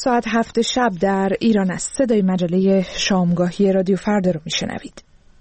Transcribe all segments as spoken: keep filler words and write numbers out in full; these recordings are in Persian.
ساعت هفت شب در ایران است. صدای مجله شامگاهی رادیو فردا رو میشنوید.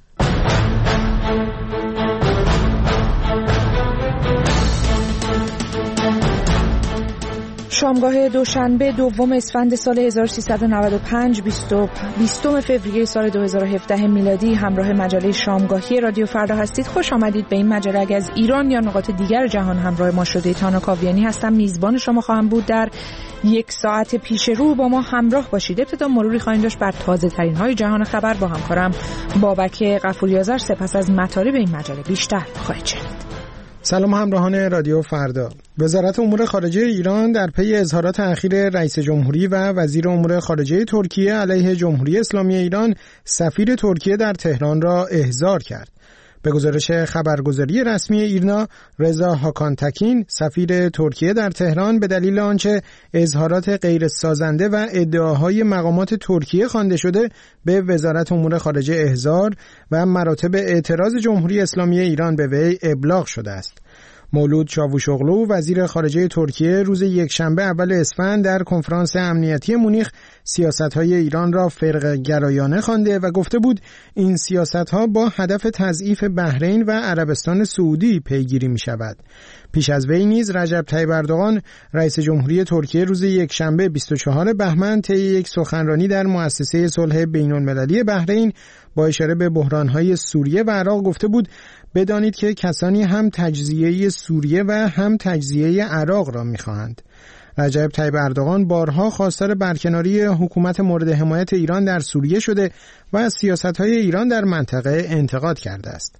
شامگاه دوشنبه دوم اسفند سال هزار و سیصد و نود و پنج بیستم فوریه سال دو هزار و هفده میلادی همراه مجله شامگاهی رادیو فردا هستید. خوش آمدید به این مجله. اگر از ایران یا نقاط دیگر جهان همراه ما شده تانا کاویانی هستم، میزبان شما خواهم بود. در یک ساعت پیش رو با ما همراه باشید. ابتدا مروری خواهیم داشت بر تازه ترین های جهان خبر با همکارم بابک غفوری‌آذر. سپس از مطالب این مجله بیشتر خواهید شنید. سلام همراهان رادیو فردا. وزارت امور خارجه ایران در پی اظهارات اخیر رئیس جمهوری و وزیر امور خارجه ترکیه علیه جمهوری اسلامی ایران، سفیر ترکیه در تهران را احضار کرد. به گزارش خبرگزاری رسمی ایرنا، رضا هاکانتکین سفیر ترکیه در تهران به دلیل آنچه اظهارات غیر سازنده و ادعاهای مقامات ترکیه خوانده شده به وزارت امور خارجه احضار و مراتب اعتراض جمهوری اسلامی ایران به وی ابلاغ شده است. مولود چاوشوغلو وزیر خارجه ترکیه روز یکشنبه اول اسفند در کنفرانس امنیتی مونیخ سیاست‌های ایران را فرقه‌گرایانه خوانده و گفته بود این سیاست‌ها با هدف تضعیف بحرین و عربستان سعودی پیگیری می‌شود. پیش از وی نیز رجب طیب اردوغان رئیس جمهوری ترکیه روز یکشنبه بیست و چهارم بهمن طی یک سخنرانی در مؤسسه صلح بین‌المللی بحرین با اشاره به بحران‌های سوریه و عراق گفته بود بدانید که کسانی هم تجزیه سوریه و هم تجزیه عراق را می‌خواهند. رجب طیب اردوغان بارها خواستار برکناری حکومت مورد حمایت ایران در سوریه شده و از سیاست‌های ایران در منطقه انتقاد کرده است.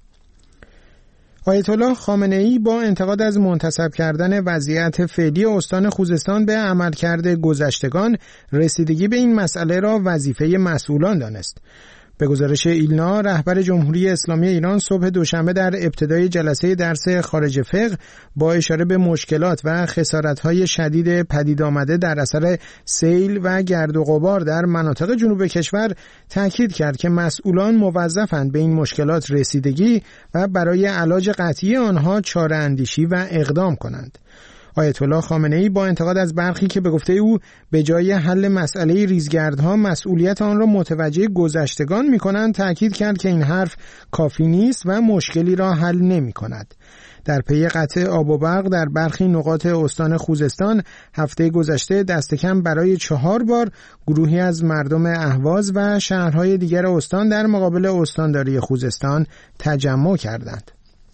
آیت الله خامنه‌ای با انتقاد از منتسب کردن وضعیت فعلی استان خوزستان به عملکرد گذشتگان، رسیدگی به این مسئله را وظیفه مسئولان دانست. به گزارش ایلنا، رهبر جمهوری اسلامی ایران صبح دوشنبه در ابتدای جلسه درس خارج فقه با اشاره به مشکلات و خسارت‌های شدید پدید آمده در اثر سیل و گرد و غبار در مناطق جنوب کشور تاکید کرد که مسئولان موظفند به این مشکلات رسیدگی و برای علاج قطعی آنها چاره اندیشی و اقدام کنند. آیت الله خامنه‌ای با انتقاد از برخی که به گفته او به جای حل مسئله ریزگردها مسئولیت آن را متوجه گذشتگان می‌کنند، تأکید کرد که این حرف کافی نیست و مشکلی را حل نمی‌کند. در پی قطع آب و برق در برخی نقاط استان خوزستان هفته گذشته دست کم برای چهار بار گروهی از مردم اهواز و شهرهای دیگر استان در مقابل استانداری خوزستان تجمع کردند.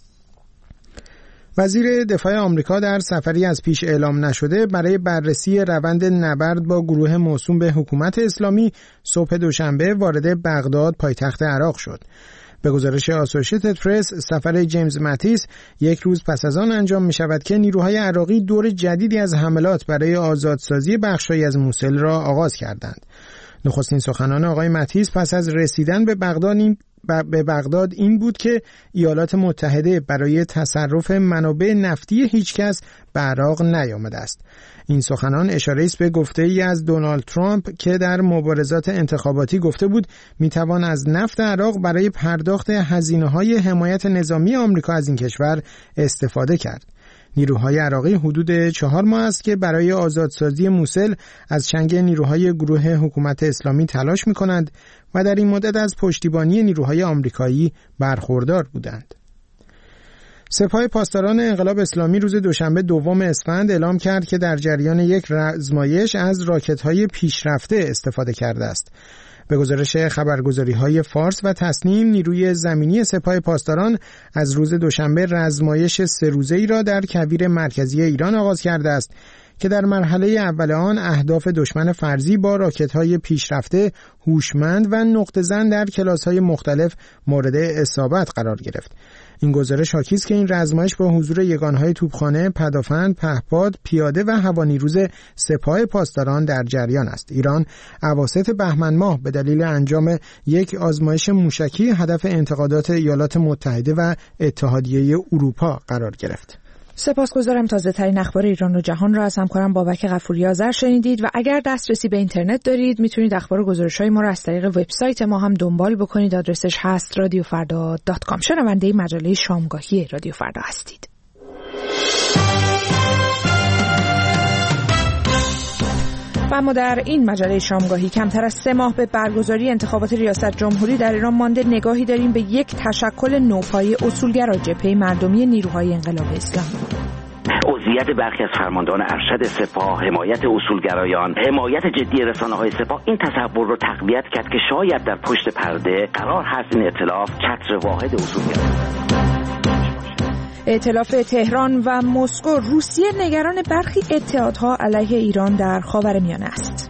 وزیر دفاع آمریکا در سفری از پیش اعلام نشده برای بررسی روند نبرد با گروه موسوم به حکومت اسلامی صبح دوشنبه وارد بغداد پایتخت عراق شد. به گزارش آسوشیتد پرس، سفر جیمز ماتیس یک روز پس از آن انجام می شود که نیروهای عراقی دور جدیدی از حملات برای آزادسازی بخش‌هایی از موصل را آغاز کردند. نخستین سخنان آقای ماتیس پس از رسیدن به بغداد این به بغداد این بود که ایالات متحده برای تصرف منابع نفتی هیچکس به عراق نیامده است. این سخنان اشاره است به گفته ای از دونالد ترامپ که در مبارزات انتخاباتی گفته بود میتوان از نفت عراق برای پرداخت هزینه‌های حمایت نظامی آمریکا از این کشور استفاده کرد. نیروهای عراقی حدود چهار ماه است که برای آزادسازی موصل از چنگ نیروهای گروه حکومت اسلامی تلاش می‌کنند و در این مدت از پشتیبانی نیروهای آمریکایی برخوردار بودند. سپاه پاسداران انقلاب اسلامی روز دوشنبه دوم اسفند اعلام کرد که در جریان یک آزمایش از راکت‌های پیشرفته استفاده کرده است. به گزارش خبرگزاری‌های فارس و تسنیم، نیروی زمینی سپاه پاسداران از روز دوشنبه رزمایش سه روزه‌ای را در کویر مرکزی ایران آغاز کرده است که در مرحله اول آن اهداف دشمن فرضی با راکت‌های پیشرفته، هوشمند و نقطه‌زن در کلاس‌های مختلف مورد اصابت قرار گرفت. این گزارش حاکی است که این رزمایش با حضور یگانهای توپخانه، پدافند، پهپاد، پیاده و هوانیروز سپاه پاسداران در جریان است. ایران اواسط بهمن ماه به دلیل انجام یک آزمایش موشکی هدف انتقادات ایالات متحده و اتحادیه اروپا قرار گرفت. سپاسگزارم. تازه ترین اخبار ایران و جهان را از همکارم بابک غفوری‌آذر شنیدید و اگر دسترسی به اینترنت دارید میتونید اخبار و گزارش‌های ما را از طریق وبسایت ما هم دنبال بکنید. آدرسش هست رادیو فردا دات کام. شنونده مجله شامگاهی رادیو فردا هستید. و اما در این مجله شامگاهی کمتر از سه ماه به برگزاری انتخابات ریاست جمهوری در ایران مانده نگاهی داریم به یک تشکل نوپایی اصولگرا جبهه مردمی نیروهای انقلاب اسلامی. عضویت برخی از فرماندهان ارشد سپاه، حمایت اصولگرایان، حمایت جدی رسانه‌های سپاه این تصور رو تقویت کرد که شاید در پشت پرده قرار هست این ائتلاف چتر واحد اصولگرایان. ائتلاف تهران و مسکو، روسیه نگران برخی اتحادها علیه ایران در خاورمیانه است.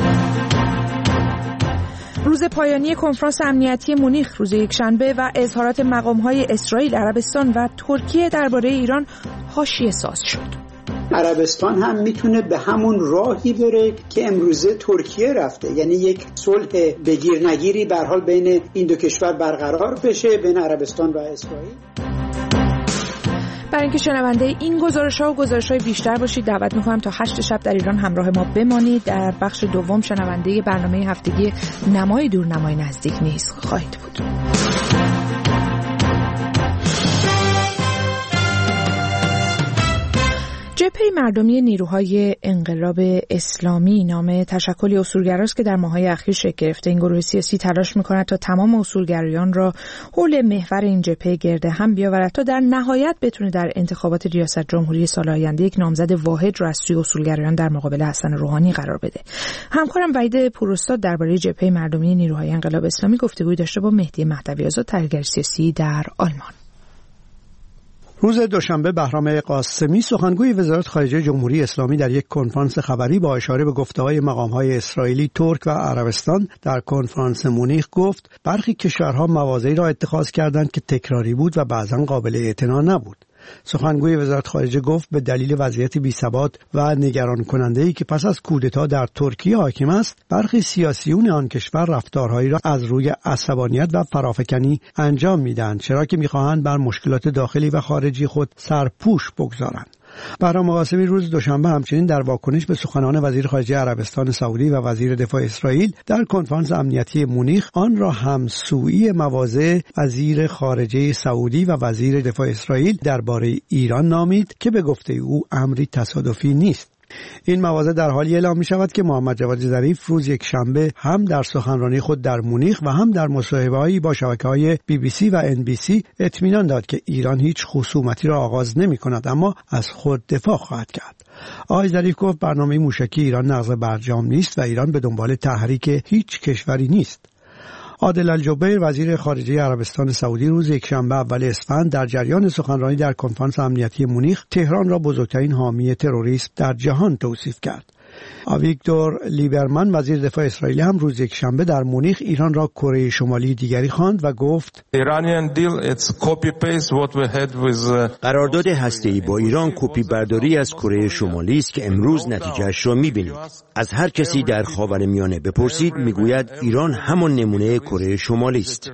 روز پایانی کنفرانس امنیتی مونیخ روز یکشنبه و اظهارات مقام‌های اسرائیل، عربستان و ترکیه درباره ایران حاشیه‌ساز شد. عربستان هم میتونه به همون راهی بره که امروزه ترکیه رفته، یعنی یک صلح بگیر نگیری به هر حال بین این دو کشور برقرار بشه، بین عربستان و اسرائیل. برای اینکه شنونده این گزارش‌ها و گزارش‌های بیشتر باشید دعوت می‌کنم تا هشت شب در ایران همراه ما بمانید. در بخش دوم شنونده برنامه هفتگی نمای دور نمای نزدیک نیز خواهید بود. جبهه مردمی نیروهای انقلاب اسلامی نام تشکلی اصولگراست که در ماه‌های اخیر شکل گرفته. این گروه سیاسی تلاش می‌کند تا تمام اصولگرایان را حول محور این جبهه گرد هم بیاورد تا در نهایت بتونه در انتخابات ریاست جمهوری سال آینده یک نامزد واحد را از سوی اصولگرایان در مقابل حسن روحانی قرار بده. همکارم وحید پوراستاد درباره جبهه مردمی نیروهای انقلاب اسلامی گفتگوی داشته با مهدی مهدوی آزاد، تحلیلگر سیاسی در آلمان. روز دوشنبه بهرام قاسمی سخنگوی وزارت خارجه جمهوری اسلامی در یک کنفرانس خبری با اشاره به گفته‌های مقام‌های اسرائیلی، ترک و عربستان در کنفرانس مونیخ گفت برخی کشورها مواضعی را اتخاذ کردند که تکراری بود و بعضاً قابل اعتنا نبود. سخنگوی وزارت خارجه گفت به دلیل وضعیت بی‌ثبات و نگران کننده‌ای که پس از کودتا در ترکیه حاکم است، برخی سیاسیون آن کشور رفتارهایی را از روی عصبانیت و فرافکنی انجام میدهند، چرا که می‌خواهند بر مشکلات داخلی و خارجی خود سرپوش بگذارند. بهرام قاسمی روز دوشنبه همچنین در واکنش به سخنان وزیر خارجه عربستان سعودی و وزیر دفاع اسرائیل در کنفرانس امنیتی مونیخ آن را همسویی مواضع وزیر خارجه سعودی و وزیر دفاع اسرائیل درباره ایران نامید که به گفته او امری تصادفی نیست. این مواضع در حالی اعلام می شود که محمد جواد ظریف روز یک شنبه هم در سخنرانی خود در مونیخ و هم در مصاحبه‌ای با شبکه‌های بی بی سی و ان بی سی اطمینان داد که ایران هیچ خصومتی را آغاز نمی کند اما از خود دفاع خواهد کرد. آقای ظریف گفت برنامه موشکی ایران نقض برجام نیست و ایران به دنبال تحریک هیچ کشوری نیست. عادل الجبیر وزیر خارجه عربستان سعودی روز یکشنبه اول اسفند در جریان سخنرانی در کنفرانس امنیتی مونیخ تهران را بزرگترین حامی تروریسم در جهان توصیف کرد. آویگدور لیبرمن وزیر دفاع اسرائیل هم روز یکشنبه در مونیخ ایران را کره شمالی دیگری خواند و گفت قرارداد هسته‌ای با ایران کپی برداری از کره شمالی است که امروز نتیجهش را می‌بینید. از هر کسی در خاورمیانه بپرسید میگوید ایران همان نمونه کره شمالی است.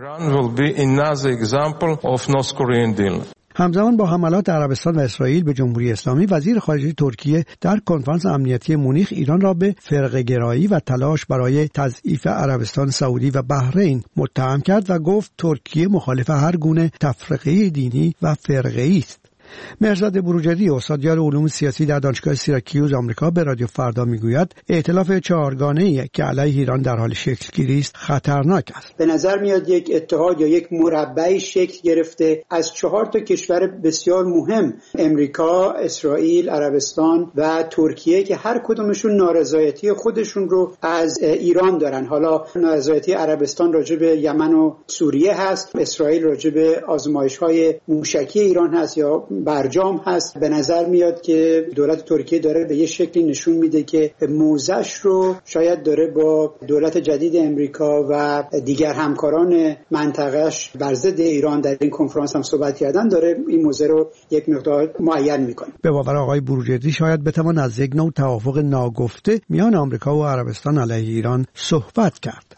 همزمان با حملات عربستان و اسرائیل به جمهوری اسلامی، وزیر خارجه ترکیه در کنفرانس امنیتی مونیخ ایران را به فرقه‌گرایی و تلاش برای تضعیف عربستان سعودی و بحرین متهم کرد و گفت ترکیه مخالف هر گونه تفرقه دینی و فرقه‌ای است. مهرزاد بروجردی استادیار علوم سیاسی در دانشگاه سیراکیوز آمریکا به رادیو فردا میگوید ائتلاف چهارگانه‌ای که علیه ایران در حال شکل‌گیری است خطرناک است. به نظر میاد یک اتحاد یا یک مربعی شکل گرفته از چهار تا کشور بسیار مهم، امریکا، اسرائیل، عربستان و ترکیه، که هر کدومشون نارضایتی خودشون رو از ایران دارن. حالا نارضایتی عربستان راجع به یمن و سوریه هست، اسرائیل راجع به آزمایش‌های موشکی ایران هست یا برجام هست. به نظر میاد که دولت ترکیه داره به یه شکلی نشون میده که موضعش رو شاید داره با دولت جدید امریکا و دیگر همکاران منطقه‌اش بر ضد ایران در این کنفرانس هم صحبت کردن، داره این موضوع رو یک مقدار معین میکنه. به باور آقای بروجردی شاید بتوان از یک نوع توافق ناگفته میان آمریکا و عربستان علیه ایران صحبت کرد.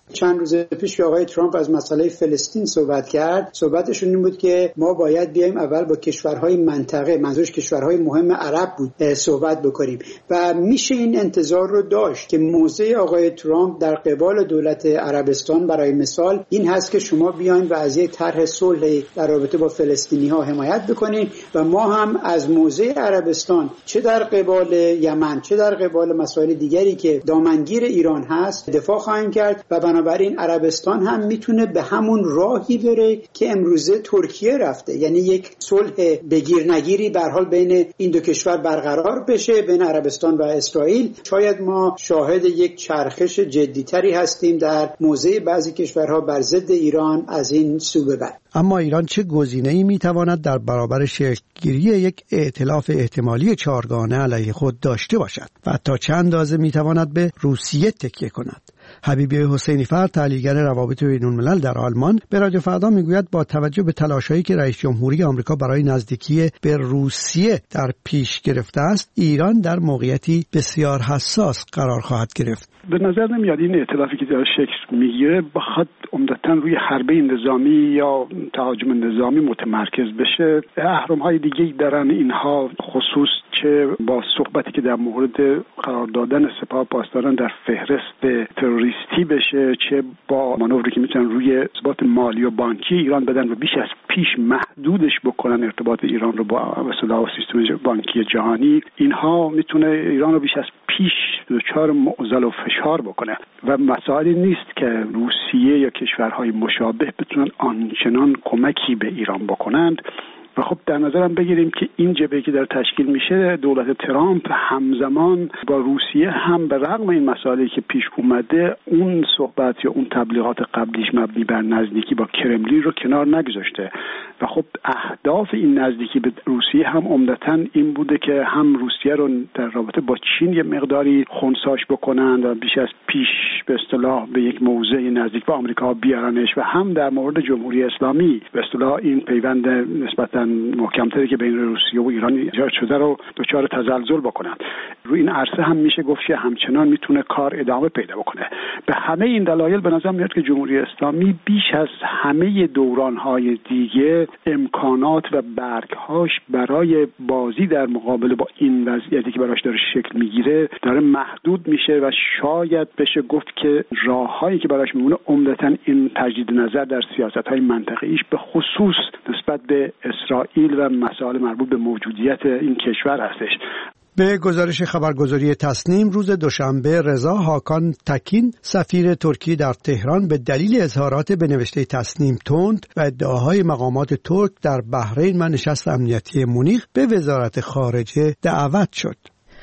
چند روز پیش آقای ترامپ از مسئله فلسطین صحبت کرد. صحبتشون این بود که ما باید بیایم اول با کشورهای منطقه، منظورش کشورهای مهم عرب بود، صحبت بکنیم و میشه این انتظار رو داشت که موضع آقای ترامپ در قبال دولت عربستان برای مثال این هست که شما بیاین و از یک طرح صلح در رابطه با فلسطینی ها حمایت بکنین و ما هم از موضع عربستان چه در قبال یمن چه در قبال مسائل دیگری که دامنگیر ایران هست دفاع خواهیم کرد و بنابراین عربستان هم میتونه به همون راهی بره که امروزه ترکیه رفته، یعنی یک صلح بگیر نگیری به هر حال بین این دو کشور برقرار بشه، بین عربستان و اسرائیل. شاید ما شاهد یک چرخش جدیتری هستیم در موضع بعضی کشورها بر ضد ایران از این سو به بعد. اما ایران چه گزینه‌ای میتواند در برابر شکل‌گیری یک ائتلاف احتمالی چهارگانه علیه خود داشته باشد و تا چند اندازه میتواند به روسیه تکیه کند؟ حبیبی حسینی فرد، تحلیلگر روابط بین‌الملل در آلمان، به رادیو فردا میگوید با توجه به تلاش‌هایی که رئیس جمهوری آمریکا برای نزدیکی به روسیه در پیش گرفته است، ایران در موقعیتی بسیار حساس قرار خواهد گرفت. به نظر نمیاد این ائتلافی که داره شکل میگیره بخواد عمدتاً روی حربه نظامی یا تهاجم نظامی متمرکز بشه. اهرم‌های دیگه‌ای دارن اینها، خصوص چه با صحبتی که در مورد قرار دادن سپاه پاسداران در فهرست تروریستی بشه، چه با مانوری که میتونن روی ارتباط مالی و بانکی ایران بدن و بیش از پیش محدودش بکنن ارتباط ایران رو با مثلا سیستم بانکی جهانی. اینها میتونه ایران رو بیش از پیش دچار معضل و فشار بکنه و مسائلی نیست که روسیه یا کشورهای مشابه بتونن آنچنان کمکی به ایران بکنند. و خب در نظرم بگیریم که این جبهه‌ای که در تشکیل میشه، دولت ترامپ همزمان با روسیه هم به رغم این مسائلی که پیش اومده اون صحبت یا اون تبلیغات قبلیش مبنی بر نزدیکی با کرملین رو کنار نگذاشته و خب اهداف این نزدیکی به روسیه هم عمدتاً این بوده که هم روسیه رو در رابطه با چین یه مقداری خنثیش بکنند و بیش از پیش به اصطلاح به یک موضع نزدیک به آمریکا بیارنش و هم در مورد جمهوری اسلامی به اصطلاح این پیوند نسبتاً محکم‌تری که بین روسیه و ایران ایجاد شده رو دچار تزلزل بکنند. روی این عرصه هم میشه گفت که همچنان میتونه کار ادامه پیدا بکنه. به همه این دلایل به نظر میاد که جمهوری اسلامی بیش از همه دوران‌های دیگه امکانات و برگ‌هاش برای بازی در مقابل با این وضعیتی که براش داره شکل میگیره داره محدود میشه و شاید بشه گفت که راه‌هایی که براش میمونه عمدتاً این تجدید نظر در سیاست‌های منطقه‌ایش به خصوص نسبت به اسرائیل و مسائل مربوط به موجودیت این کشور هستش. به گزارش خبرگزاری تصنیم، روز دوشنبه رضا حاکان تکین، سفیر ترکیه در تهران، به دلیل اظهارات به نوشته تصنیم تند و ادعاهای مقامات ترک در بحرین و نشست امنیتی مونیخ به وزارت خارجه دعوت شد.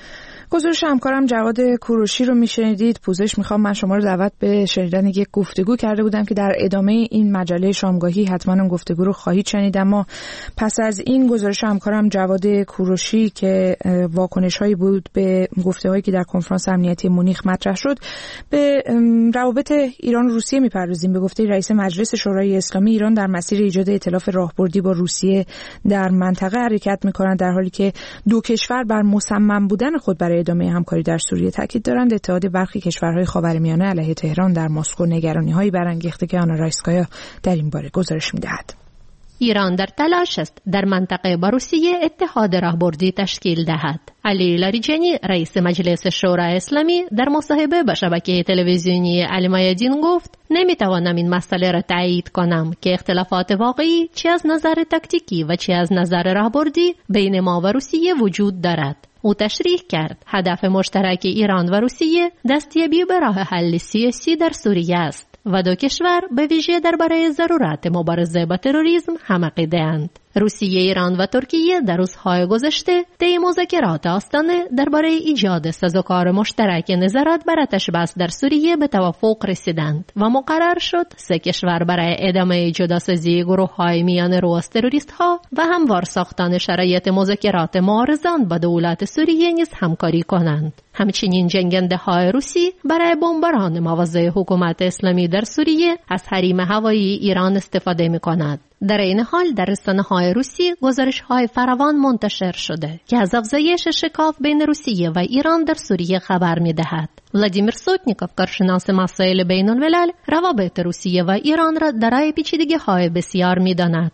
گزارش همکارم جواد کوروشی رو میشنیدید. پوزش میخوام، من شما رو دعوت به شنیدن یک گفتگو کرده بودم که در ادامه این مجله شامگاهی حتما اون گفتگو رو خواهید شنید، اما پس از این گزارش همکارم جواد کوروشی که واکنش هایی بود به گفته هایی که در کنفرانس امنیتی مونیخ مطرح شد، به روابط ایران و روسیه میپردازیم. به گفته رئیس مجلس شورای اسلامی، ایران در مسیر ایجاد ائتلاف راهبردی با روسیه در منطقه حرکت میکنند، در حالی که دو کشور بر مصمم بودن خود برای ادامه همکاری در سوریه تاکید دارند. اتحاد برخی کشورهای خاورمیانه علیه تهران در مسکو نگرانی‌هایی برانگیخته که آنا رایسکایا در این باره گزارش می‌دهد. ایران در تلاش است در منطقه با روسیه اتحاد راهبردی تشکیل دهد. علی لاریجانی، رئیس مجلس شورای اسلامی، در مصاحبه با شبکه تلویزیونی المیادین گفت: نمیتوانم این مسئله را تایید کنم که اختلافات واقعی چه از نظر تاکتیکی و چه از نظر راهبردی بین ما و روسیه وجود دارد. او تشریح کرد هدف مشترک ایران و روسیه دستیابی به راه حل سیاسی در سوریه است و دو کشور به ویژه درباره ضرورت مبارزه با تروریسم هم عقیده‌اند. روسیه، ایران و ترکیه در روزهای گذشته طی مذاکرات آستانه درباره ایجاد سازوکار مشترک نظارت بر آتش‌بس در سوریه به توافق رسیدند و مقرر شد سه کشور برای ادامه جداسازی گروه‌های میان رو از تروریست‌ها و هموار ساختن شرایط مذاکرات معارضان با دولت سوریه نیز همکاری کنند. همچنین جنگنده‌های روسی برای بمباران مواضع حکومت اسلامی در سوریه از حریم هوایی ایران استفاده می‌کند. در این حال در رسانه‌های روسی گزارش‌های فراوان منتشر شده که از افزایش شکاف بین روسیه و ایران در سوریه خبر می‌دهد. ولادیمیر سوتنیکوف، کارشناس مسائل بین‌الملل، روابط روسیه و ایران را دارای پیچیدگی‌های بسیار می‌داند.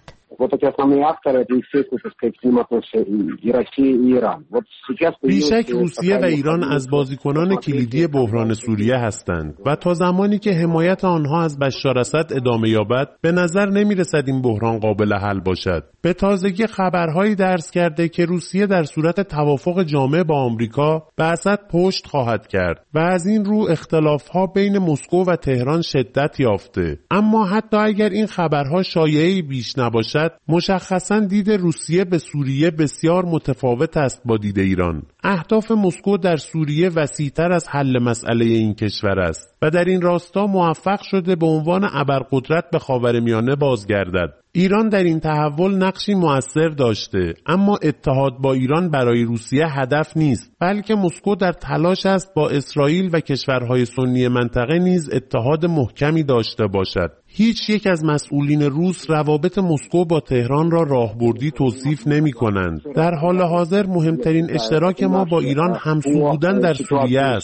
بیشک روسیه و ایران از بازیکنان کلیدی بحران سوریه هستند و تا زمانی که حمایت آنها از بشار اسد ادامه یابد به نظر نمی رسد این بحران قابل حل باشد. به تازگی خبرهایی درز کرده که روسیه در صورت توافق جامع با آمریکا به اسد پشت خواهد کرد و از این رو اختلافها بین مسکو و تهران شدت یافته. اما حتی اگر این خبرها شایعه‌ای بیش نباشد، مشخصاً دید روسیه به سوریه بسیار متفاوت است با دید ایران. اهداف مسکو در سوریه وسیع‌تر از حل مسئله این کشور است و در این راستا موفق شده به عنوان ابرقدرت به خاورمیانه بازگردد. ایران در این تحول نقشی مؤثر داشته، اما اتحاد با ایران برای روسیه هدف نیست، بلکه مسکو در تلاش است با اسرائیل و کشورهای سنی منطقه نیز اتحاد محکمی داشته باشد. هیچ یک از مسئولین روس روابط مسکو با تهران را راهبردی توصیف نمی کنند. در حال حاضر مهمترین اشتراک ما با ایران همسو بودن در سوریه است.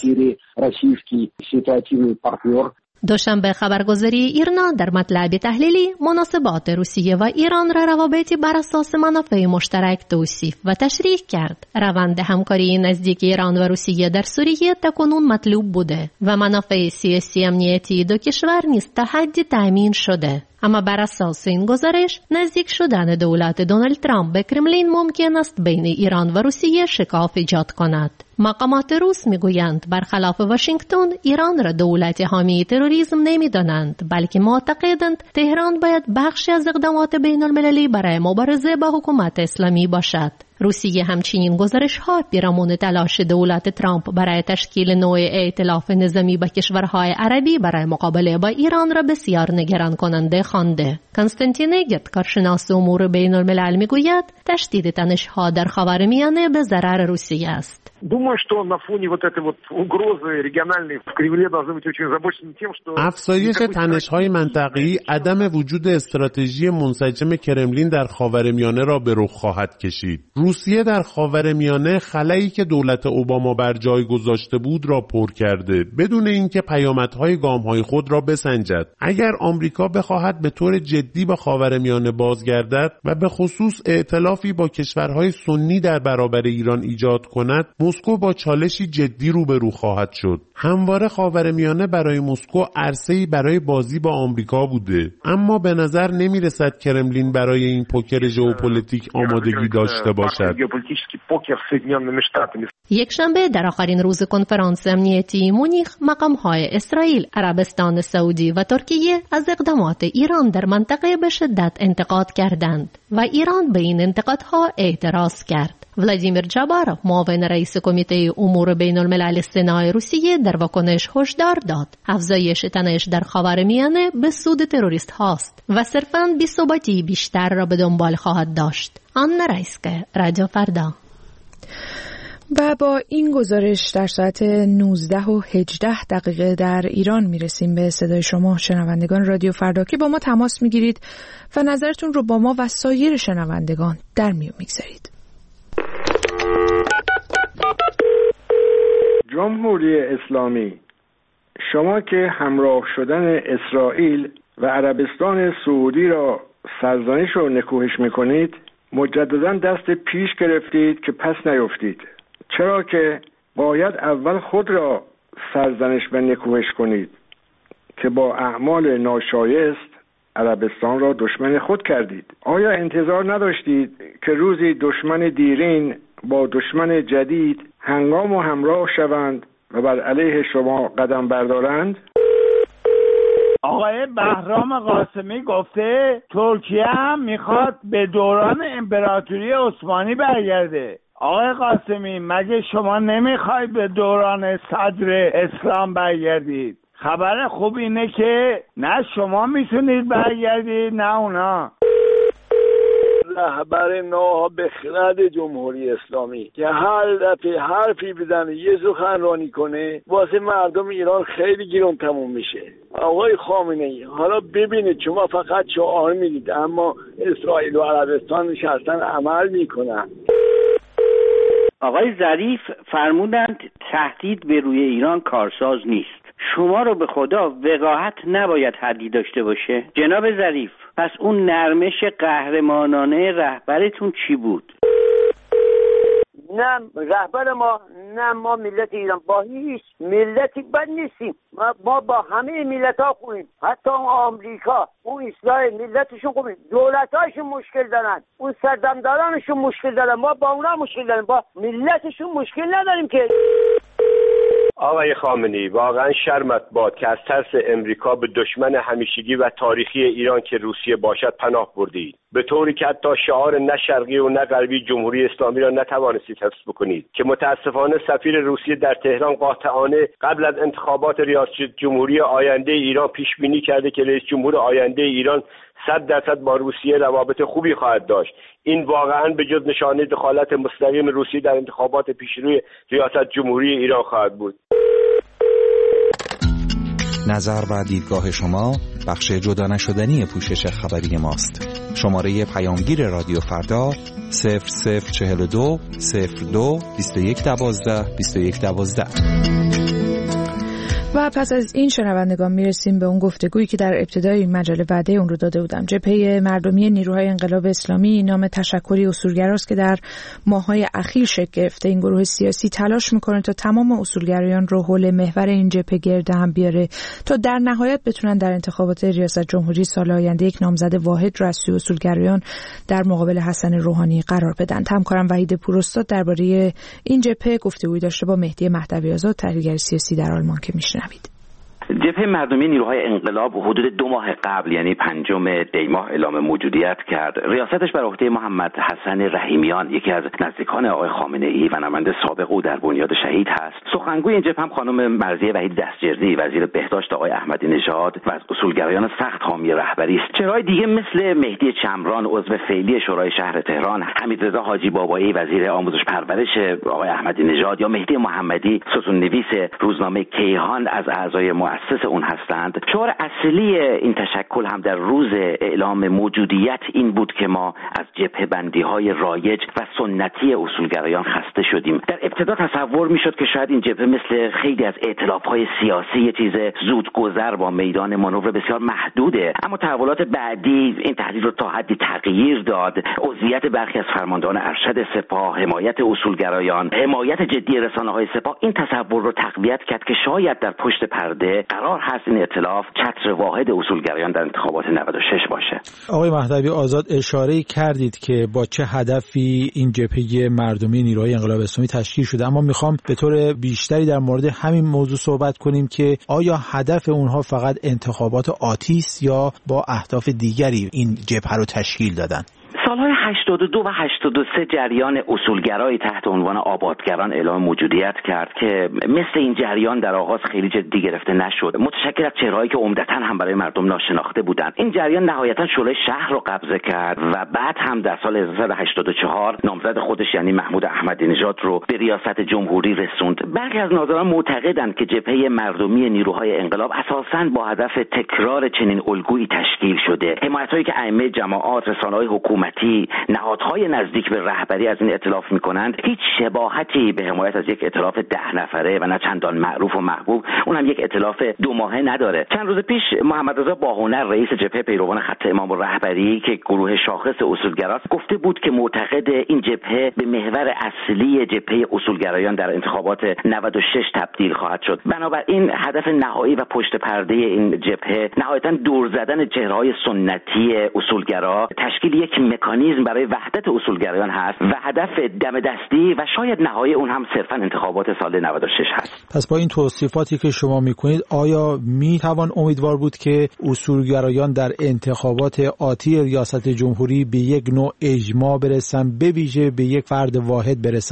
دوشنبه خبرگزاری ایرنا در مطلب تحلیلی مناسبات روسیه و ایران را روابطی بر اساس منافع مشترک توصیف و تشریح کرد. روند همکاری نزدیک ایران و روسیه در سوریه تاکنون مطلوب بوده و منافع سیاسی امنیتی دو کشور نیز تا حدی تأمین شده. اما بر اساس این گزارش نزدیک شدن دولت دونالد ترامپ به کرملین ممکن است بین ایران و روسیه شکاف ایجاد کند. مقامات روس میگویند برخلاف واشنگتن ایران را دولت حامی تروریسم نمیدانند، بلکه معتقدند تهران باید بخشی از اقدامات بین المللی برای مبارزه با حکومت اسلامی باشد. روسیه همچنین گزارش‌ها پیرامون تلاش دولت ترامپ برای تشکیل نوع ائتلاف نظامی با کشورهای عربی برای مقابله با ایران را بسیار نگران کننده خوانده. کنستانتین اگت، کارشناس امور بین الملل، میگوید تشدید تنش‌ها در خاورمیانه به ضرر روسیه است. افزایش تنش‌های منطقه‌ای عدم وجود استراتژی منسجم کرملین در خاورمیانه را به رخ خواهد کشید. روسیه در خاورمیانه خلایی که دولت اوباما بر جای گذاشته بود را پر کرده بدون اینکه پیامدهای گام‌های خود را بسنجد. اگر آمریکا بخواهد به طور جدی به خاورمیانه بازگردد و به خصوص ائتلافی با کشورهای سنی در برابر ایران ایجاد کند، مسکو با چالشی جدی روبرو خواهد شد. همواره خاورمیانه برای مسکو عرصه‌ای برای بازی با آمریکا بوده، اما به نظر نمی‌رسد کرملین برای این پوکر ژئوپلیتیک آمادگی داشته باشد. یک شنبه در آخرین روز کنفرانس امنیتی مونیخ، مقام‌های اسرائیل، عربستان سعودی و ترکیه از اقدامات ایران در منطقه به شدت انتقاد کردند و ایران به این انتقادها اعتراض کرد. ولادیمیر جاباروف، معاون رئیس کمیته امور بین الملل سنای روسیه، در واکنش هشدار داد افزایش تنش در خاورمیانه به سود تروریست هاست و صرفاً بی‌ثباتی بیشتر را به دنبال خواهد داشت. آنا رایسکه، رادیو فردا. و با این گزارش در ساعت نوزده و هجده دقیقه در ایران میرسیم به صدای شما شنوندگان رادیو فردا که با ما تماس میگیرید و نظرتون رو با ما و سایر شنوندگان در میون میگذارید. جمهوری اسلامی، شما که همراه شدن اسرائیل و عربستان سعودی را سرزنش و نکوهش میکنید، مجددا دست پیش گرفتید که پس نیفتید، چرا که باید اول خود را سرزنش و نکوهش کنید که با اعمال ناشایست عربستان را دشمن خود کردید. آیا انتظار نداشتید که روزی دشمن دیرین با دشمن جدید هنگام و همراه شوند و بر علیه شما قدم بردارند؟ آقای بهرام قاسمی گفته ترکیه هم میخواد به دوران امپراتوری عثمانی برگرده. آقای قاسمی، مگه شما نمیخواید به دوران صدر اسلام برگردید؟ خبر خوب اینه که نه شما میتونید برگردید نه اونا. رهبر نابخرد جمهوری اسلامی که هر دفعه حرفی بزنه یه سخنرانی کنه واسه مردم ایران خیلی گیرون تموم میشه. آقای خامنه‌ای حالا ببینید شما فقط شعار میدید اما اسرائیل و عربستان نشستن عمل میکنن. آقای ظریف فرمودند تهدید به روی ایران کارساز نیست. شما رو به خدا وقاحت نباید حدی داشته باشه جناب ظریف. پس اون نرمش قهرمانانه رهبرتون چی بود؟ نه رهبر ما، نه ما ملت ایران با هیچ ملتی بد نیستیم. ما, ما با همه ملت ها خوبیم، حتی آمریکا اون اصلاح ملتشون خوبیم، دولتاشون مشکل دارن، اون سردمدارانشون مشکل دارن، ما با اونا مشکل داریم، با ملتشون مشکل نداریم که. آقای خامنه‌ای واقعا شرمت باد که از ترس امریکا به دشمن همیشگی و تاریخی ایران که روسیه باشد پناه بردید، به طوری که حتی شعار نه شرقی و نه غربی جمهوری اسلامی را نتوانستید حفظ بکنید که متاسفانه سفیر روسیه در تهران قاطعانه قبل از انتخابات ریاست جمهوری آینده ایران پیش بینی کرده که رئیس جمهور آینده ایران صد درصد با روسیه روابط خوبی خواهد داشت. این واقعا به جز نشانه دخالت مستقیم روسیه در انتخابات پیشروی ریاست جمهوری ایران خواهد بود. نظر و دیدگاه شما بخش جدا نشدنی پوشش خبری ماست. شماره پیامگیر رادیو فردا صفر صفر چهل و دو صفر دو بیست و یک دوازده بیست و یک دوازده. و پس از این شنوندگان میرسیم به اون گفتگویی که در ابتدای این مجله وعده اون رو داده بودم. جبهه مردمی نیروهای انقلاب اسلامی نام تشکلی اصولگراست که در ماه‌های اخیر شکل گرفته. این گروه سیاسی تلاش میکنه تا تمام اصولگرایان رو حول محور این جبهه گرد هم بیاره تا در نهایت بتونن در انتخابات ریاست جمهوری سال آینده یک نامزد واحد رو از سوی اصولگرایان در مقابل حسن روحانی قرار بدن. همکارم وحید پوراستاد درباره این جبهه گفتگویی داشته با مهدی مهدوی آزاد، تحلیلگر سیاسی در آلمان که میشنوید. جبهه مردمی نیروهای انقلاب حدود دو ماه قبل یعنی پنجم دی ماه اعلام موجودیت کرد. ریاستش بر عهده محمد حسن رحیمیان، یکی از نزدیکان آقای خامنه‌ای و نماینده سابق او در بنیاد شهید هست. سخنگوی این جبهه هم خانم مرضیه وحید دستجردی، وزیر بهداشت آقای احمدی نژاد و از اصولگرایان سخت حامی رهبری است. چهره‌های دیگه مثل مهدی چمران عضو فعلی شورای شهر تهران، حمیدرضا حاجی بابایی وزیر آموزش پرورش آقای احمدی نژاد یا مهدی محمدی ستون‌نویس روزنامه کیهان از اعضای مؤسس اون هستند. شعار اصلی این تشکل هم در روز اعلام موجودیت این بود که ما از جبهه بندی های رایج و سنتی اصولگرایان خسته شدیم. در ابتدا تصور میشد که شاید این جبهه مثل خیلی از ائتلاف های سیاسی یه چیز زودگذر با میدان مانور بسیار محدوده، اما تحولات بعدی این تحلیل رو تا حدی تغییر داد. عضویت برخی از فرماندهان ارشد سپاه، حمایت اصولگرایان، حمایت جدی رسانه‌های سپاه این تصور رو تقویت کرد که شاید در پشت پرده قرار هست این ائتلاف چتر واحد اصولگرایان در انتخابات نود و شش باشه. آقای مهدوی آزاد، اشاره کردید که با چه هدفی این جبهه مردمی نیروهای انقلاب اسلامی تشکیل شده، اما میخوام به طور بیشتری در مورد همین موضوع صحبت کنیم که آیا هدف اونها فقط انتخابات آتی است یا با اهداف دیگری این جبهه رو تشکیل دادن؟ سالهای هشتاد و دو و هشتاد و سه جریان اصولگرایی تحت عنوان آبادگران اعلام موجودیت کرد که مثل این جریان در آغاز خیلی جدی گرفته نشد، متشکل از چهرهایی که عمدتاً هم برای مردم ناشناخته بودند. این جریان نهایتاً شورای شهر رو قبضه کرد و بعد هم در سال هزار و سیصد و هشتاد و چهار نامزد خودش یعنی محمود احمدی نژاد رو به ریاست جمهوری رسوند. برخی از ناظران معتقدند که جبهه مردمی نیروهای انقلاب اساساً با هدف تکرار چنین الگویی تشکیل شده. حمایت‌هایی که ائمه جماعات، رسانه‌های حکومتی، نهادهای نزدیک به رهبری از این ائتلاف میکنند هیچ شباهتی به حمایت از یک ائتلاف ده نفره و نه چندان معروف و محبوب، اون هم یک ائتلاف دو ماهه نداره. چند روز پیش محمد رضا باهنر رئیس جبهه پیروان خط امام الرهبری که گروه شاخص اصولگراست گفته بود که معتقد این جبهه به محور اصلی جبهه اصولگرایان در انتخابات نود و شش تبدیل خواهد شد. بنابراین هدف نهایی و پشت پرده این جبهه نهایتاً دور زدن چهره‌های سنتی اصولگرا، تشکیل یک مکانیزم برای وحدت اصولگرایان هست و هدف دم دستی و شاید نهایی اون هم صرفاً انتخابات سال نود و شش هست. پس با این توصیفاتی که شما میکنید آیا میتوان امیدوار بود که اصولگرایان در انتخابات آتی ریاست جمهوری به یک نوع اجماع برسن، به ویژه به یک فرد واحد برسن؟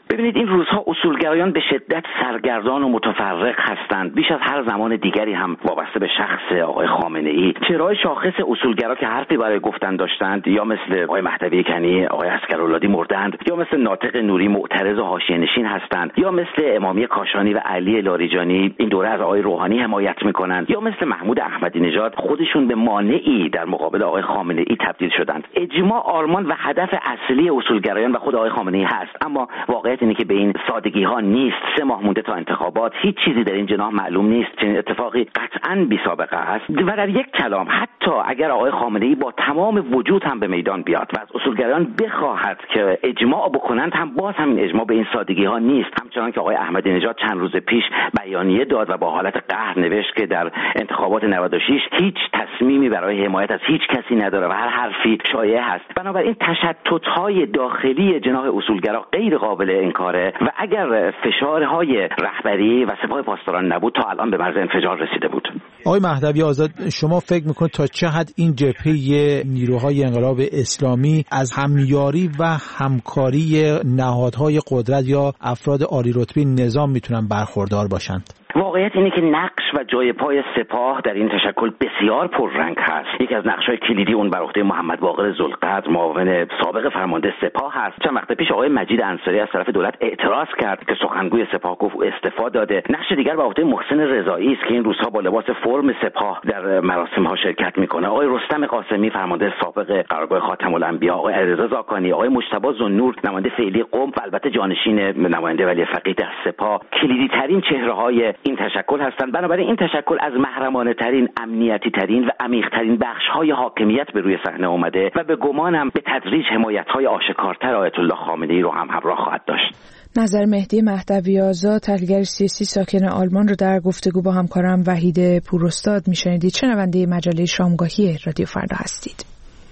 ببینید این روزها اصولگرایان به شدت سرگردان و متفرق هستند، بیش از هر زمان دیگری هم وابسته به شخص آقای خامنه‌ای. چهره‌های شاخص اصولگرا که حرفی برای گفتن داشتند یا مثل آقای مهدوی کنی، آقای عسکراللادی مردند، یا مثل ناطق نوری معترض و حاشیه‌نشین هستند، یا مثل امامی کاشانی و علی لاریجانی این دوره از آقای روحانی حمایت می‌کنند، یا مثل محمود احمدی نژاد خودشون به مانعی در مقابل آقای خامنه‌ای تبدیل شدند. اجماع آرمان و هدف اصلی اصولگرایان و خود آقای خامنه‌ای هست، اما واقعیت اینه که به این سادگی ها نیست. سه ماه مونده تا انتخابات، هیچ چیزی در این جناح معلوم نیست. چنین اتفاقی قطعاً بی سابقه است و در یک کلام حتی اگر آقای خامنه‌ای با تمام وجود هم به میدان بیاد و از اصولگرایان بخواهد که اجماع بکنند، هم باز همین اجماع به این سادگی ها نیست. همچنان که آقای احمدی نژاد چند روز پیش بیانیه داد و با حالت قهر نوشت که در انتخابات نود و شش هیچ تصمیمی برای حمایت از هیچ کسی نداره و هر حرفی شایعه هست. بنابراین تشتت‌های داخلی جناح اصولگرا غیر قابل انکاره و اگر فشارهای رهبری و سپاه پاسداران نبود تا الان به مرز انفجار رسیده بود. آقای مهدوی آزاد، شما فکر میکنید تا چه حد این جبهه نیروهای انقلاب اسلامی از همیاری و همکاری نهادهای قدرت یا افراد عالی رتبه نظام میتونن برخوردار باشند؟ واقعیت اینه که نقش و جای پای سپاه در این تشکل بسیار پررنگ هست. یکی از نقش‌های کلیدی اون بر عهده محمد باقر ذوالقدر، معاون سابق فرمانده سپاه هست. چند وقت پیش آقای مجید انصاری از طرف دولت اعتراض کرد که سخنگوی سپاه گفت استعفا داده. نقش دیگر بر عهده محسن رضایی است که این روزها با لباس فرم سپاه در مراسم‌ها شرکت می‌کنه. آقای رستم قاسمی فرمانده سابق قرارگاه خاتم الانبیا، آقای علیرضا زاکانی، آقای مجتبی ذوالنور نماینده فعلی قم و البته جانشین نماینده ولی فقیه در سپاه کلیدی‌ترین چهره‌های این تشکل هستند. بنابراین این تشکل از محرمانه ترین، امنیتی ترین و عمیق ترین بخش های حاکمیت به روی صحنه اومده و به گمانم به تدریج حمایت های آشکارتر آیت الله خامنه‌ای رو هم همراه خواهد داشت. نظر مهدی مهدوی آزاد، تحلیلگر سیاسی ساکن آلمان، رو در گفتگو با همکارم وحید پوراستاد میشنیدید. شنونده مجله شامگاهی رادیو فردا هستید.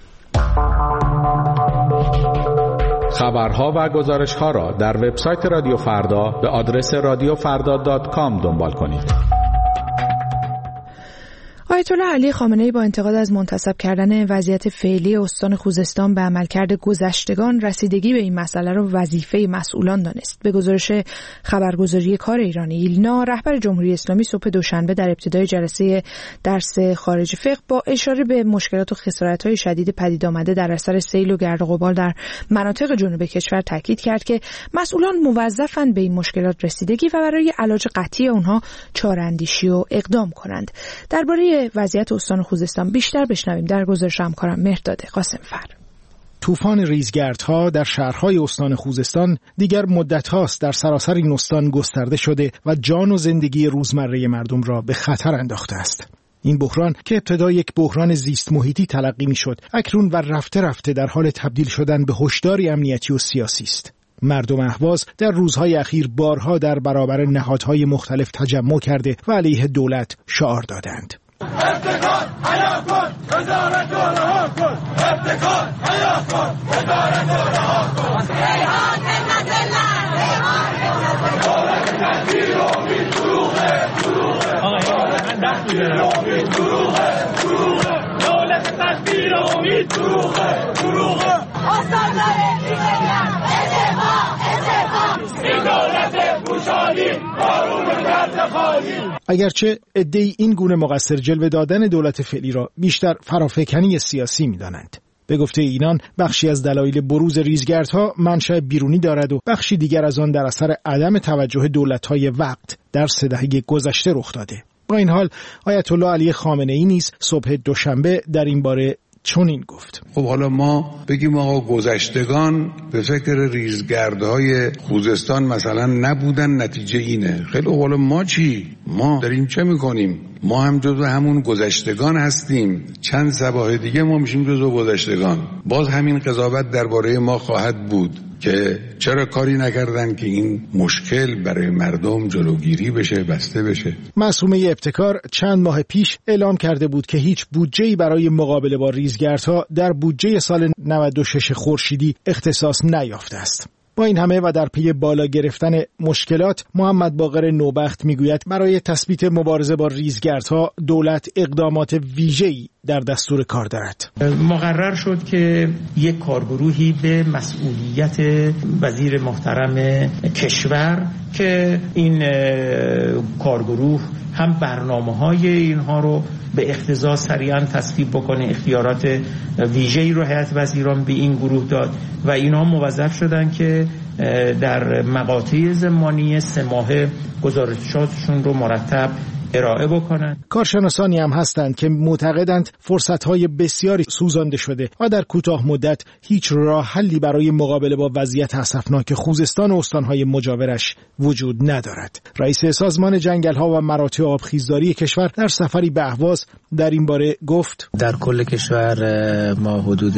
خبرها و گزارش‌ها را در وبسایت رادیو فردا به آدرس رادیو فردا دات کام دنبال کنید. آیت الله علی خامنه‌ای با انتقاد از منتسب کردن وضعیت فعلی استان خوزستان به عملکرد گذشتگان، رسیدگی به این مسئله را وظیفه مسئولان دانست. به گزارش خبرگزاری کار ایران ایلنا، رهبر جمهوری اسلامی صبح دوشنبه در ابتدای جلسه درس خارج فقه با اشاره به مشکلات و خسارت‌های شدید پدید آمده در اثر سیل و گرد و غبار در مناطق جنوب کشور تاکید کرد که مسئولان موظفند به این مشکلات رسیدگی و برای علاج قطعی آنها چاره‌اندیشی و اقدام کنند. درباره وضعیت استان خوزستان بیشتر بشنویم در گزارش همکارم مهرداد قاسمفر. طوفان ریزگردها در شهرهای استان خوزستان دیگر مدت هاست در سراسر این استان گسترده شده و جان و زندگی روزمره مردم را به خطر انداخته است. این بحران که ابتدا یک بحران زیست محیطی تلقی می شد، اکنون و رفته رفته در حال تبدیل شدن به هشداری امنیتی و سیاسی است. مردم اهواز در روزهای اخیر بارها در برابر نهادهای مختلف تجمع کرده و علیه دولت شعار دادند. ابتکار حیا کن، وزارت رو رها کن. ابتکار حیا کن، وزارت رو رها کن. ریحان همت الله، ریحان همت الله. تدبیر امید دروغه، دروغه. دولت تدبیر امید دروغه، دروغه. دولت تدبیر امید دروغه، دروغه. آسان‌های دیگران، اتفاق، اتفاق. این دولت گوشادی، بارون کرد خالی. اگرچه عده‌ای این گونه مقصر جلوه دادن دولت فعلی را بیشتر فرافکنی سیاسی می‌دانند. به گفته اینان بخشی از دلایل بروز ریزگردها منشأ بیرونی دارد و بخشی دیگر از آن در اثر عدم توجه دولت‌های وقت در سه دهه گذشته رخ داده. با این حال آیت الله علی خامنه‌ای نیز صبح دوشنبه در این باره چون این گفت: خب حالا ما بگیم آقا گذشتگان به فکر ریزگردهای خوزستان مثلا نبودن، نتیجه اینه. خیلی حالا ما چی؟ ما داریم چه میکنیم؟ ما هم جزو همون گذشتگان هستیم. چند صباح دیگه ما میشیم جزو گذشتگان. باز همین قضاوت درباره ما خواهد بود که چرا کاری نکردن که این مشکل برای مردم جلوگیری بشه، بسته بشه. معصومه ابتکار چند ماه پیش اعلام کرده بود که هیچ بودجه‌ای برای مقابله با ریزگردها در بودجه سال نود و شش خورشیدی اختصاص نیافته است. با این همه و در پی بالا گرفتن مشکلات، محمد باقر نوبخت میگوید برای تثبیت مبارزه با ریزگردها دولت اقدامات ویژه‌ای در دستور کار دارد. مقرر شد که یک کارگروهی به مسئولیت وزیر محترم کشور که این کارگروه هم برنامه‌های اینها رو به اقتضا سریعا تصویب بکنه، اختیارات ویژه‌ای رو هیئت وزیران به این گروه داد و اینها موظف شدن که در مقاطع زمانی سه ماهه گزارشاتشون رو مرتب ارائه بکنند. کارشناسانی هم هستند که معتقدند فرصت‌های بسیاری سوزانده شده و در کوتاه مدت هیچ راه حلی برای مقابله با وضعیت اسفناک خوزستان و استان‌های مجاورش وجود ندارد. رئیس سازمان جنگل‌ها و مراتع آبخیزداری کشور در سفری به اهواز در این باره گفت: در کل کشور ما حدود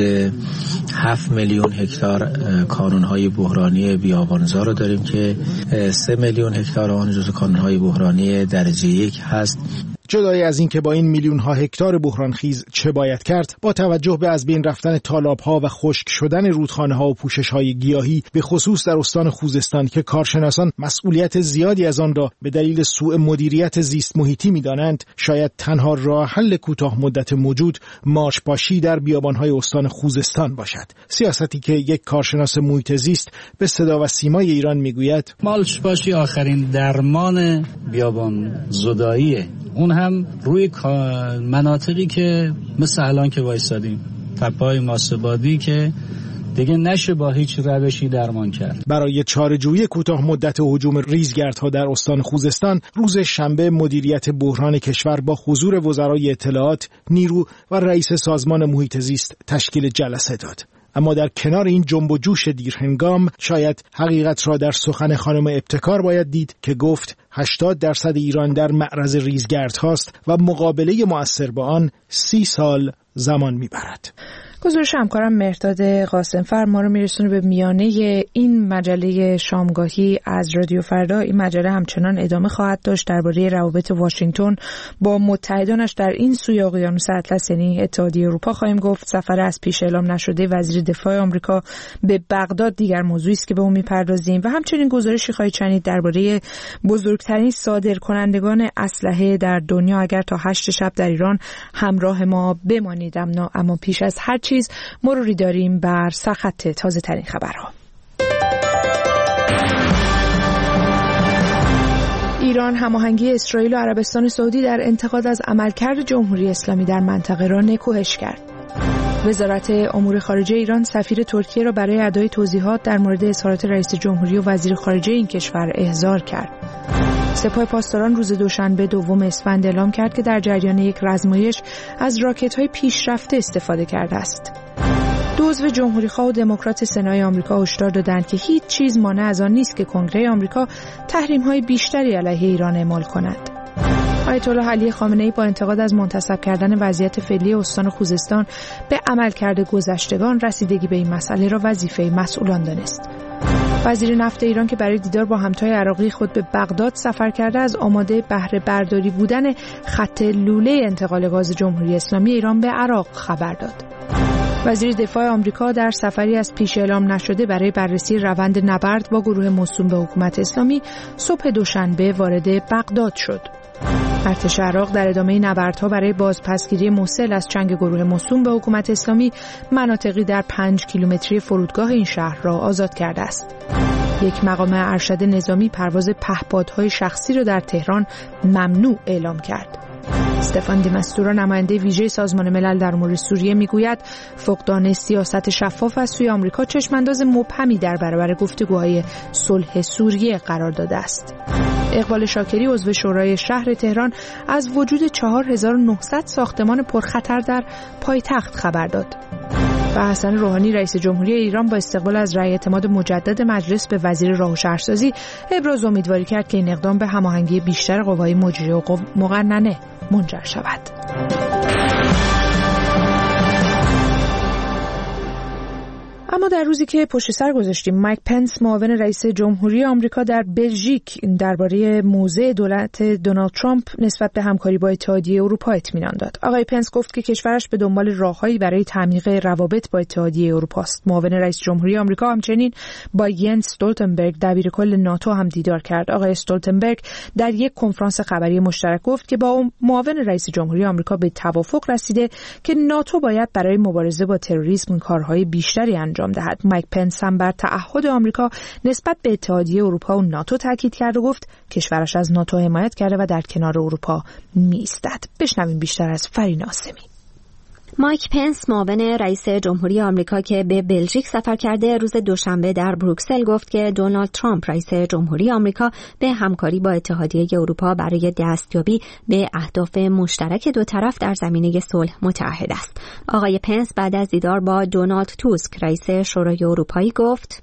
هفت میلیون هکتار کانون‌های بحرانی بیابانزا رو داریم که سه میلیون هکتار آن جزو کانون‌های بحرانی درجه یک هست. جدای از این که با این میلیون ها هکتار بحران خیز چه باید کرد، با توجه به از بین رفتن تالاب ها و خشک شدن رودخانه ها و پوشش های گیاهی به خصوص در استان خوزستان که کارشناسان مسئولیت زیادی از آن را به دلیل سوء مدیریت زیست محیطی می‌دانند، شاید تنها راه حل کوتاه مدت موجود مارش پاشی در بیابان های استان خوزستان باشد. سیاستی که یک کارشناس محیط زیست به صدا و سیمای ایران میگوید: مارش پاشی آخرین درمان بیابان زداییه، اون هم روی مناطقی که مثل الان که وایسادیم، تپه‌های ماسه‌بادی که دیگه نشه با هیچ روشی درمان کرد. برای چاره‌جویی کوتاه مدت هجوم ریزگردها در استان خوزستان، روز شنبه مدیریت بحران کشور با حضور وزرای اطلاعات، نیرو و رئیس سازمان محیط زیست تشکیل جلسه داد. اما در کنار این جنب و جوش دیرهنگام شاید حقیقت را در سخن خانم ابتکار باید دید که گفت هشتاد درصد ایران در معرض ریزگرد هاست و مقابله مؤثر با آن سی سال زمان میبرد. گزارش همکارم مهرداد قاسمفر ما رو میرسونه به میانه این مجله شامگاهی از رادیو فردا. این مجله همچنان ادامه خواهد داشت درباره روابط واشنگتن با متحدانش در این سوی اقیانوس اطلس یعنی اتحادیه اروپا خواهیم گفت. سفر از پیش اعلام نشده وزیر دفاع آمریکا به بغداد دیگر موضوعی است که به اون میپردازیم و همچنین گزارشی خواهید شنید درباره بزرگترین صادرکنندگان اسلحه در دنیا. اگر تا هشت شب در ایران همراه ما بمانید، اما پیش از هر چیز مروری داریم بر سرخط تازه ترین خبرها. ایران هماهنگی اسرائیل و عربستان سعودی در انتقاد از عملکرد جمهوری اسلامی در منطقه را نکوهش کرد. وزارت امور خارجه ایران سفیر ترکیه را برای ادای توضیحات در مورد اظهارات رئیس جمهوری و وزیر خارجه این کشور احضار کرد. سپاه پاسداران روز دوشنبه دوم اسفند اعلام کرد که در جریان یک رزمایش از راکت‌های پیشرفته استفاده کرده است. دو عضو جمهوری‌خواه و دموکرات سنای آمریکا هشدار دادند که هیچ چیز مانع از آن نیست که کنگره آمریکا تحریم‌های بیشتری علیه ایران اعمال کند. آیت الله علی خامنه‌ای با انتقاد از منتسب کردن وضعیت فعلی استان خوزستان به عملکرد گذشتگان رسیدگی به این مسئله را وظیفه مسئولان دانست. وزیر نفت ایران که برای دیدار با همتای عراقی خود به بغداد سفر کرده از آماده بهره برداری بودن خط لوله انتقال گاز جمهوری اسلامی ایران به عراق خبر داد. وزیر دفاع آمریکا در سفری از پیش اعلام نشده برای بررسی روند نبرد با گروه موسوم به حکومت اسلامی صبح دوشنبه وارد بغداد شد. ارتش عراق در ادامه نبردها برای بازپسگیری موصل از چنگ گروه موسوم به حکومت اسلامی مناطقی در پنج کیلومتری فرودگاه این شهر را آزاد کرده است. یک مقام ارشد نظامی پرواز پهپادهای شخصی را در تهران ممنوع اعلام کرد. استفان دیمستورا نماینده ویژه سازمان ملل در مورد سوریه میگوید فقدان سیاست شفاف از سوی آمریکا چشمانداز مبهمی در برابر گفتگوهای صلح سوریه قرار داده است. اقبال شاکری عضو شورای شهر تهران از وجود چهار هزار و نهصد ساختمان پرخطر در پایتخت خبر داد. و حسن روحانی رئیس جمهوری ایران با استقبال از رأی اعتماد مجدد مجلس به وزیر راه و شهرسازی ابراز امیدواری کرد که این اقدام به هماهنگی بیشتر قوای مجریه و قوا مقننه منجر شود. اما اما در روزی که پشت سر گذاشتیم، مایک پنس معاون رئیس جمهوری آمریکا در بلژیک درباره موضع دولت دونالد ترامپ نسبت به همکاری با اتحادیه اروپا اطمینان داد. آقای پنس گفت که کشورش به دنبال راههایی برای تعمیق روابط با اتحادیه اروپا است. معاون رئیس جمهوری آمریکا همچنین با ینس استولتنبرگ دبیرکل ناتو هم دیدار کرد. آقای استولتنبرگ در یک کنفرانس خبری مشترک گفت که با معاون رئیس جمهوری آمریکا به توافق رسیده که ناتو باید برای مبارزه با تروریسم کارهای بیشتری انجام دهد. مایک پنس هم بر تعهد آمریکا نسبت به اتحادیه اروپا و ناتو تاکید کرد و گفت کشورش از ناتو حمایت کرده و در کنار اروپا می‌ایستد. بشنویم بیشتر از فرین آسمی. مایک پنس معاون رئیس جمهوری آمریکا که به بلژیک سفر کرده روز دوشنبه در بروکسل گفت که دونالد ترامپ رئیس جمهوری آمریکا به همکاری با اتحادیه اروپا برای دستیابی به اهداف مشترک دو طرف در زمینه صلح متعهد است. آقای پنس بعد از دیدار با دونالد توسک رئیس شورای اروپایی گفت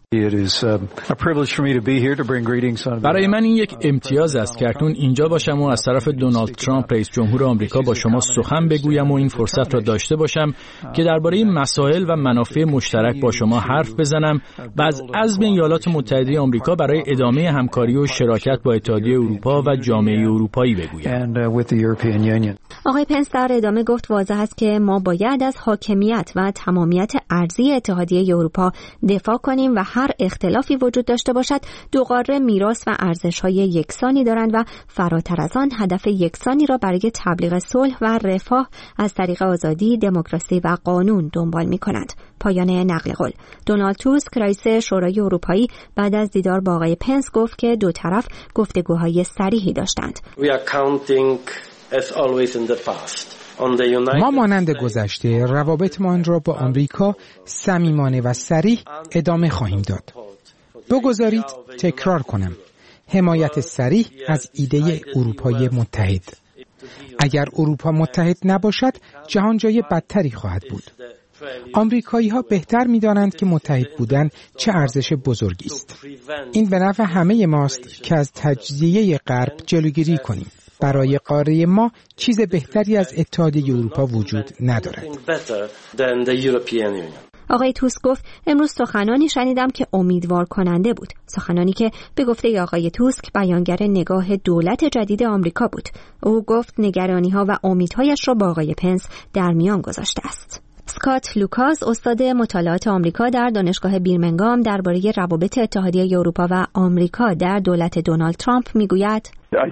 برای من این یک امتیاز است که اکنون اینجا باشم و از طرف دونالد ترامپ رئیس جمهور آمریکا با شما سخن بگویم و این فرصت را داشته باشم که درباره مسائل و منافع مشترک با شما حرف بزنم و از عزم ایالات متحده آمریکا برای ادامه همکاری و شراکت با اتحادیه اروپا و جامعه اروپایی بگویم. آقای پنس در ادامه گفت واضح است که ما باید از حاکمیت و تمامیت ارضی اتحادیه اروپا دفاع کنیم و هر اختلافی وجود داشته باشد دو قاره میراث و ارزش‌های یکسانی دارند و فراتر از آن هدف یکسانی را برای تبلیغ صلح و رفاه از طریق آزادی، دموکراسی و قانون دنبال می‌کنند. پایان نقل قول. دونالد توسک رئیس شورای اروپایی بعد از دیدار با آقای پنس گفت که دو طرف گفتگوهای صریحی داشتند. ما مانند گذشته روابطمان را با آمریکا صمیمانه و صریح ادامه خواهیم داد. بگذارید تکرار کنم. حمایت صریح از ایده اروپای متحد. اگر اروپا متحد نباشد جهان جای بدتری خواهد بود. آمریکایی ها بهتر می دانند که متحد بودن چه ارزش بزرگی است. این به نفع همه ماست که از تجزیه غرب جلوگیری کنیم. برای قاره ما چیز بهتری از اتحادیه اروپا وجود ندارد. آقای توسک گفت امروز سخنانی شنیدم که امیدوار کننده بود. سخنانی که به گفته آقای توسک بیانگر نگاه دولت جدید آمریکا بود. او گفت نگرانی‌ها و امیدهایش را با آقای پنس در میان گذاشته است. اسکات لوکاس استاد مطالعات آمریکا در دانشگاه بیرمنگام درباره روابط اتحادیه اروپا و آمریکا در دولت دونالد ترامپ میگوید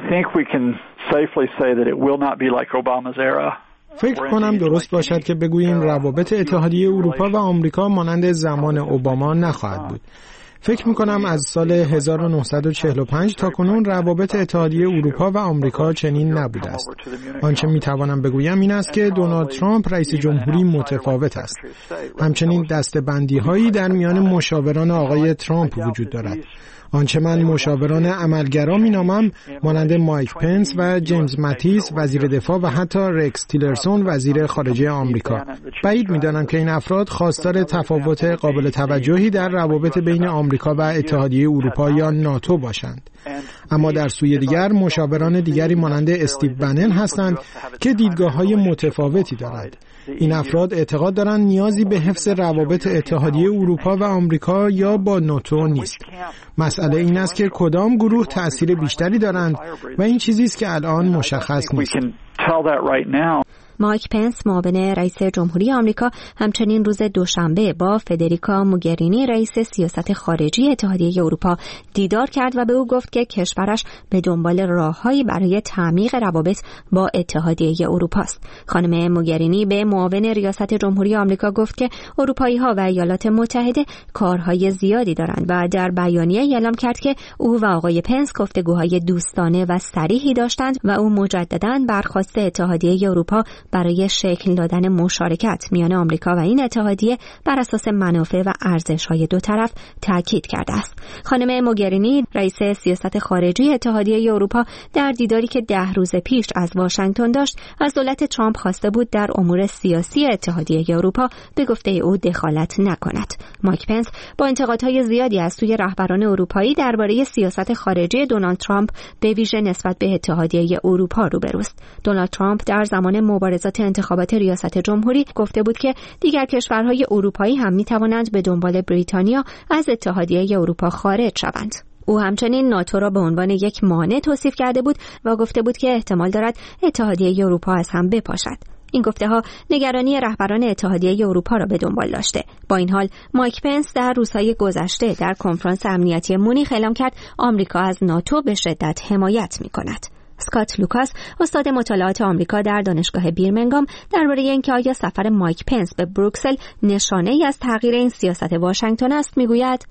فکر کنم درست باشد که بگوییم روابط اتحادیه اروپا و آمریکا مانند زمان اوباما نخواهد بود. فکر می‌کنم از سال هزار و نهصد و چهل و پنج تا کنون روابط اتحادیه اروپا و آمریکا چنین نبوده است. آنچه می‌توانم بگویم این است که دونالد ترامپ رئیس جمهوری متفاوت است. همچنین دسته‌بندی‌هایی در میان مشاوران آقای ترامپ وجود دارد. آنچه من مشاوران عملگرا مینامم مانند مایک پنس و جیمز ماتیس وزیر دفاع و حتی رکس تیلرسون وزیر خارجه آمریکا. بعید می‌دانم که این افراد خواستار تفاوت قابل توجهی در روابط بین آمریکا و اتحادیه اروپا یا ناتو باشند. اما در سوی دیگر مشاوران دیگری مانند استیو بنن هستند که دیدگاه‌های متفاوتی دارند. این افراد اعتقاد دارند نیازی به حفظ روابط اتحادیه اروپا و آمریکا یا با ناتو نیست. مسئله این است که کدام گروه تأثیر بیشتری دارند و این چیزی است که الان مشخص نیست. مایک پنس معاون رئیس جمهوری آمریکا همچنین روز دوشنبه با فدریکا موگرینی رئیس سیاست خارجی اتحادیه اروپا دیدار کرد و به او گفت که کشورش به دنبال راههایی برای تعمیق روابط با اتحادیه اروپا است. خانم موگرینی به معاون ریاست جمهوری آمریکا گفت که اروپایی‌ها و ایالات متحده کارهای زیادی دارند و در بیانیه اعلام کرد که او و آقای پنس گفتگوهای دوستانه و صریحی داشتند و او مجدداً برخواست اتحادیه اروپا برای شکل دادن مشارکت میان آمریکا و این اتحادیه بر اساس منافع و ارزش‌های دو طرف تاکید کرده است. خانم موگرینی رئیس سیاست خارجی اتحادیه اروپا در دیداری که ده روز پیش از واشنگتن داشت از دولت ترامپ خواسته بود در امور سیاسی اتحادیه اروپا به گفته او دخالت نکند. مایک پنس با انتقادهای زیادی از سوی رهبران اروپایی درباره سیاست خارجی دونالد ترامپ به ویژه نسبت به اتحادیه اروپا روبروست. دونالد ترامپ در زمان مبارزه مبارزات انتخابات ریاست جمهوری گفته بود که دیگر کشورهای اروپایی هم می‌توانند به دنبال بریتانیا از اتحادیه اروپا خارج شوند. او همچنین ناتو را به عنوان یک مانع توصیف کرده بود و گفته بود که احتمال دارد اتحادیه اروپا از هم بپاشد. این گفته‌ها نگرانی رهبران اتحادیه اروپا را به دنبال داشته. با این حال مایک پنس در روزهای گذشته در کنفرانس امنیتی مونیخ اعلام کرد آمریکا از ناتو به شدت حمایت می‌کند. اسکات لوکاس، استاد مطالعات آمریکا در دانشگاه بیرمنگام، درباره اینکه آیا سفر مایک پنس به بروکسل نشانه‌ای از تغییر این سیاست واشنگتن است، میگوید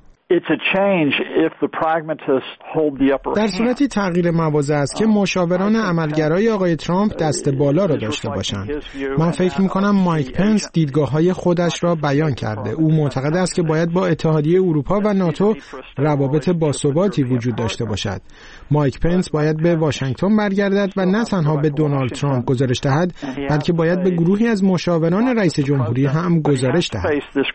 در صورتی تغییر مواضع است که مشاوران عملگرای آقای ترامپ دست بالا را داشته باشند. من فکر می‌کنم مایک پنس دیدگاه‌های خودش را بیان کرده. او معتقد است که باید با اتحادیه اروپا و ناتو روابط باثباتی وجود داشته باشد. مایک پنس باید به واشنگتن برگردد و نه تنها به دونالد ترامپ گزارش دهد، بلکه باید به گروهی از مشاوران رئیس جمهوری هم گزارش دهد.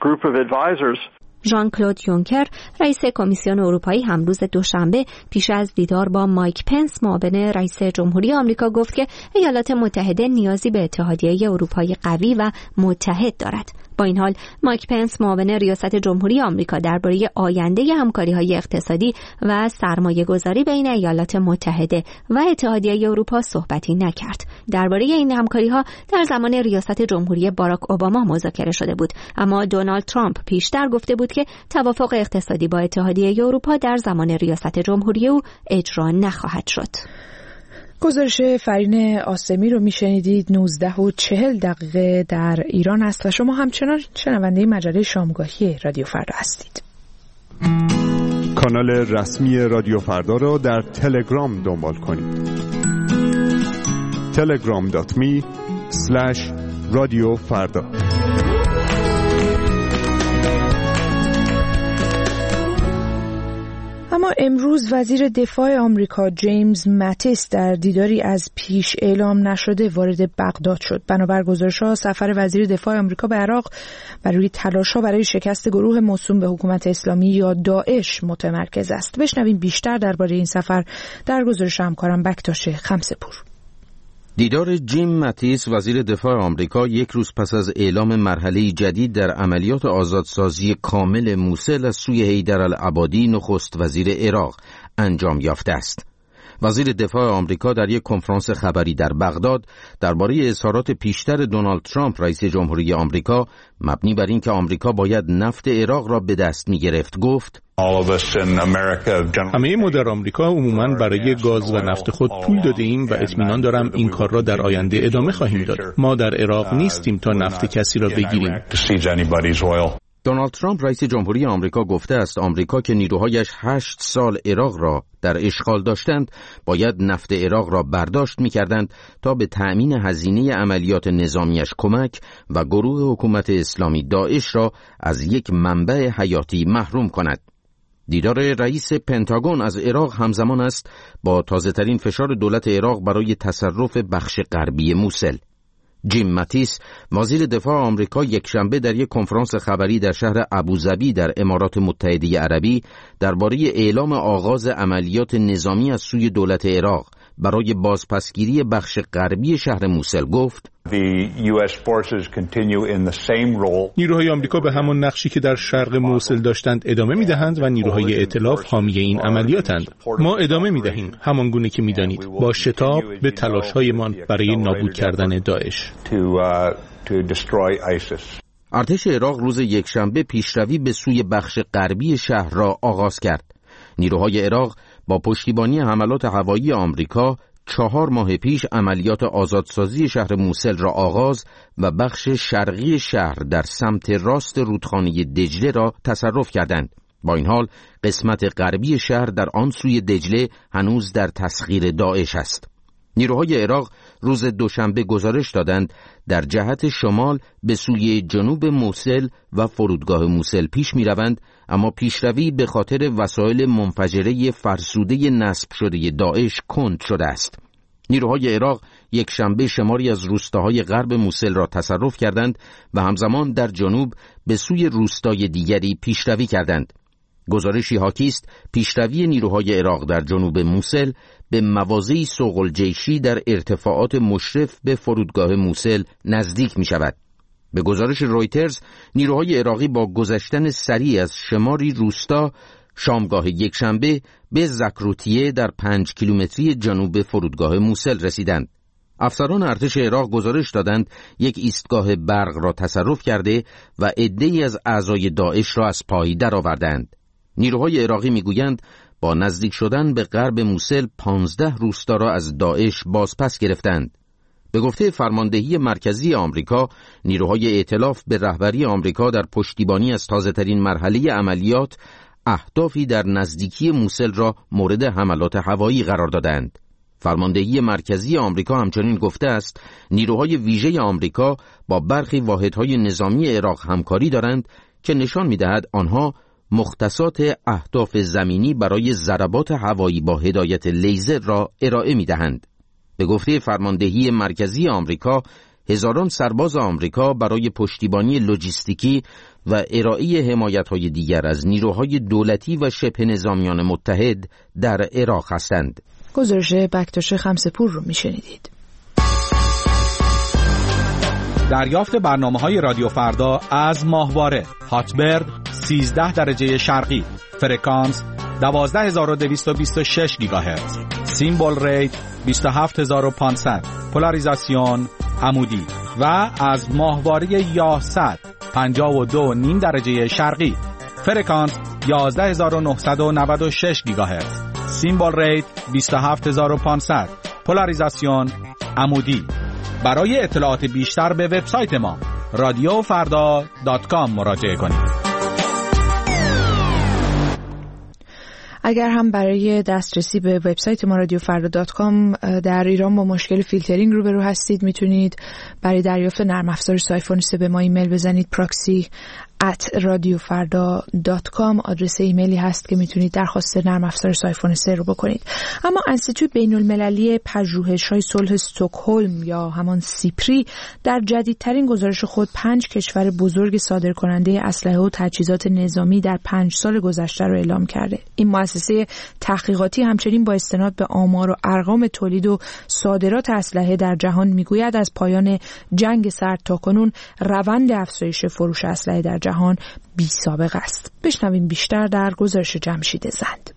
ژان کلود یونکر، رئیس کمیسیون اروپایی، هم روز دوشنبه پیش از دیدار با مایک پنس معاون رئیس جمهوری آمریکا گفت که ایالات متحده نیازی به اتحادیه اروپایی قوی و متحد دارد. با این حال مایک پنس معاون ریاست جمهوری آمریکا درباره آینده همکاری‌های اقتصادی و سرمایه‌گذاری بین ایالات متحده و اتحادیه اروپا صحبتی نکرد. درباره این همکاری‌ها در زمان ریاست جمهوری باراک اوباما مذاکره شده بود، اما دونالد ترامپ پیشتر گفته بود که توافق اقتصادی با اتحادیه اروپا در زمان ریاست جمهوری او اجرا نخواهد شد. گزارش فرین آسمی رو میشنیدید. نوزده و چهل دقیقه در ایران است و شما همچنان شنونده مجله شامگاهی رادیو فردا هستید. کانال رسمی رادیو فردا را در تلگرام دنبال کنید. تلگرام دات می اسلش رادیو فردا. اما امروز وزیر دفاع آمریکا جیمز ماتیس در دیداری از پیش اعلام نشده وارد بغداد شد. بنابر گزارش‌ها سفر وزیر دفاع آمریکا به عراق بر روی تلاش‌ها برای شکست گروه موسوم به حکومت اسلامی یا داعش متمرکز است. بشنویم بیشتر درباره این سفر در گزارش همکارم بکتاش خمسه‌پور. دیدار جیم ماتیس وزیر دفاع آمریکا یک روز پس از اعلام مرحله جدید در عملیات آزادسازی کامل موصل از سوی حیدرالعبادی نخست وزیر عراق انجام یافته است. وزیر دفاع آمریکا در یک کنفرانس خبری در بغداد درباره اظهارات پیشتر دونالد ترامپ رئیس جمهوری آمریکا مبنی بر اینکه آمریکا باید نفت عراق را به دست می‌گرفت گفت: همه ما در آمریکا عموماً برای گاز و نفت خود پول داده ایم و اطمینان دارم این کار را در آینده ادامه خواهیم داد. ما در عراق نیستیم تا نفت کسی را بگیریم. دونالد ترامپ رئیس جمهوری آمریکا گفته است آمریکا که نیروهایش هشت سال عراق را در اشغال داشتند باید نفت عراق را برداشت می‌کردند تا به تأمین هزینه عملیات نظامیش کمک و گروه حکومت اسلامی داعش را از یک منبع حیاتی محروم کند. دیدار رئیس پنتاگون از عراق همزمان است با تازه‌ترین فشار دولت عراق برای تصرف بخش غربی موصل. جیم ماتیس وزیر دفاع آمریکا یک شنبه در یک کنفرانس خبری در شهر ابوظبی در امارات متحده عربی درباره اعلام آغاز عملیات نظامی از سوی دولت عراق برای بازپسگیری بخش غربی شهر موصل گفت: نیروهای آمریکا به همان نقشی که در شرق موصل داشتند ادامه می‌دهند و نیروهای ائتلاف حامی این عملیاتند. ما ادامه می‌دهیم همان گونه که می‌دانید با شتاب به تلاش‌هایمان برای نابود کردن داعش. ارتش عراق روز یکشنبه پیشروی به سوی بخش غربی شهر را آغاز کرد. نیروهای عراق با پشتیبانی حملات هوایی آمریکا چهار ماه پیش عملیات آزادسازی شهر موصل را آغاز و بخش شرقی شهر در سمت راست رودخانه دجله را تصرف کردند. با این حال قسمت غربی شهر در آن سوی دجله هنوز در تسخیر داعش است. نیروهای عراق روز دوشنبه گزارش دادند در جهت شمال به سوی جنوب موصل و فرودگاه موصل پیش می روند، اما پیشروی به خاطر وسایل منفجره فرسوده نصب شده داعش کند شده است. نیروهای عراق یک شنبه شماری از روستاهای غرب موصل را تصرف کردند و همزمان در جنوب به سوی روستای دیگری پیشروی کردند. گزارشی حاکی است پیشروی نیروهای عراق در جنوب موسل به مواضعی سوق‌الجیشی در ارتفاعات مشرف به فرودگاه موسل نزدیک می شود. به گزارش رویترز، نیروهای عراقی با گذشتن سریع از شماری روستا شامگاه یکشنبه به زکروتیه در پنج کیلومتری جنوب فرودگاه موسل رسیدند. افسران ارتش عراق گزارش دادند یک ایستگاه برق را تصرف کرده و عده‌ای از اعضای داعش را از پای درآوردند. نیروهای عراقی میگویند با نزدیک شدن به غرب موسل پانزده روستا را از داعش بازپس گرفتند. به گفته فرماندهی مرکزی آمریکا، نیروهای ائتلاف به رهبری آمریکا در پشتیبانی از تازه‌ترین مرحله عملیات اهدافی در نزدیکی موسل را مورد حملات هوایی قرار دادند. فرماندهی مرکزی آمریکا همچنین گفته است نیروهای ویژه آمریکا با برخی واحدهای نظامی عراق همکاری دارند که نشان می‌دهد آنها مختصات اهداف زمینی برای ضربات هوایی با هدایت لیزر را ارائه می‌دهند. به گفته فرماندهی مرکزی آمریکا، هزاران سرباز آمریکا برای پشتیبانی لوجستیکی و ارائه حمایت‌های دیگر از نیروهای دولتی و شبه نظامیان متحد در عراق هستند. گزارش بکتاش خمسه‌پور رو میشنیدید. دریافت برنامه‌های رادیو فردا از ماهواره هاتبرد سیزده درجه شرقی، فرکانس دوازده هزار و دویست و بیست و شش گیگاهرتز، سیمبل ریت بیست و هفت هزار و پانصد، پولاریزاسیون عمودی و از ماهواره یاهصد پنجاه و دو و نیم درجه شرقی، فرکانس یازده هزار و نهصد و نود و شش گیگاهرتز، سیمبل ریت بیست و هفت هزار و پانصد، پولاریزاسیون عمودی. برای اطلاعات بیشتر به وبسایت ما رادیو فردا دات کام مراجعه کنید. اگر هم برای دسترسی به وبسایت ما رادیو فردا دات کام در ایران با مشکل فیلترینگ روبرو هستید، میتونید برای دریافت نرم افزار سایفون سه به ما ایمیل بزنید. پراکسی ات رادیو فردا دات کام آدرس ایمیلی هست که میتونید درخواست نرم افزار سایفون سه رو بکنید. اما انستیتوی بین المللی پژوهش‌های صلح استکهلم یا همان سیپری در جدیدترین گزارش خود پنج کشور بزرگ صادرکننده اسلحه و تجهیزات نظامی در پنج سال گذشته رو اعلام کرده. این مؤسسه تحقیقاتی همچنین با استناد به آمار و ارقام تولید و صادرات اسلحه در جهان میگوید از پایان جنگ سرد تاکنون روند افزایش فروش اسلحه در جهان بی سابقه است. بشنویم بیشتر در گزارش جمشید زند.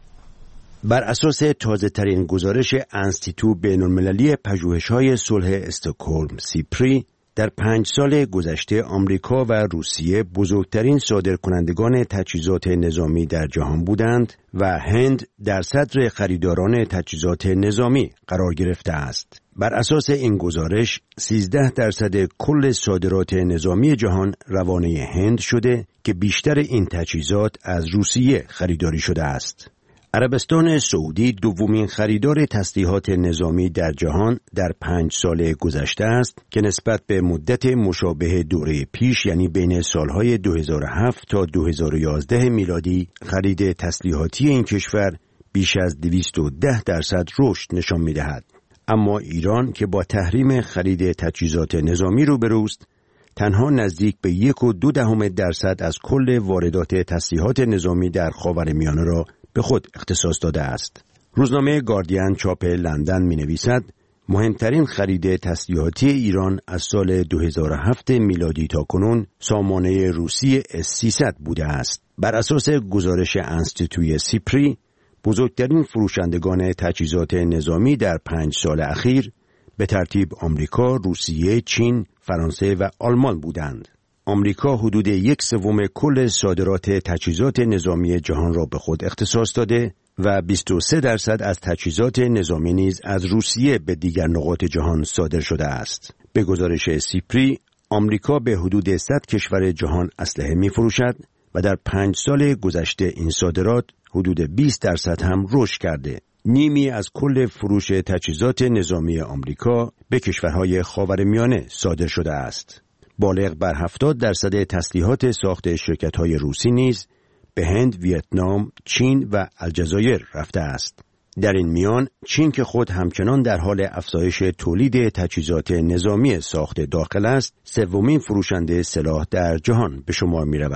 بر اساس تازه ترین گزارش انستیتو بین المللی پژوهش‌های صلح استکهلم سیپری، در پنج سال گذشته آمریکا و روسیه بزرگترین صادرکنندگان تجهیزات نظامی در جهان بودند و هند در صدر خریداران تجهیزات نظامی قرار گرفته است. بر اساس این گزارش سیزده درصد کل صادرات نظامی جهان روانه هند شده که بیشتر این تجهیزات از روسیه خریداری شده است. عربستان سعودی دومین خریدار تسلیحات نظامی در جهان در پنج سال گذشته است که نسبت به مدت مشابه دوره پیش یعنی بین سالهای دو هزار و هفت تا دو هزار و یازده میلادی خرید تسلیحاتی این کشور بیش از دویست و ده درصد رشد نشان می‌دهد. اما ایران که با تحریم خرید تجهیزات نظامی روبروست، تنها نزدیک به یک و دو دهم درصد از کل واردات تسلیحات نظامی در خاورمیانه را به خود اختصاص داده است. روزنامه گاردین چاپ لندن می نویسد مهمترین خرید تسلیحاتی ایران از سال دو هزار و هفت میلادی تا کنون سامانه روسی اس سیصد بوده است. بر اساس گزارش انستیتوی سیپری، بزرگترین فروشندگان تجهیزات نظامی در پنج سال اخیر به ترتیب آمریکا، روسیه، چین، فرانسه و آلمان بودند. آمریکا حدود یک سوم کل صادرات تجهیزات نظامی جهان را به خود اختصاص داده و بیست و سه درصد از تجهیزات نظامی نیز از روسیه به دیگر نقاط جهان صادر شده است. به گزارش سیپری، آمریکا به حدود صد کشور جهان اسلحه می‌فروشد و در پنج سال گذشته این صادرات حدود بیست درصد هم رشد کرده. نیمی از کل فروش تجهیزات نظامی آمریکا به کشورهای خاورمیانه صادر شده است. بالغ بر هفتاد درصد تسلیحات ساخت شرکت‌های روسی نیز به هند، ویتنام، چین و الجزایر رفته است. در این میان چین که خود همچنان در حال افزایش تولید تجهیزات نظامی ساخت داخل است، سومین فروشنده سلاح در جهان به شمار می‌رود.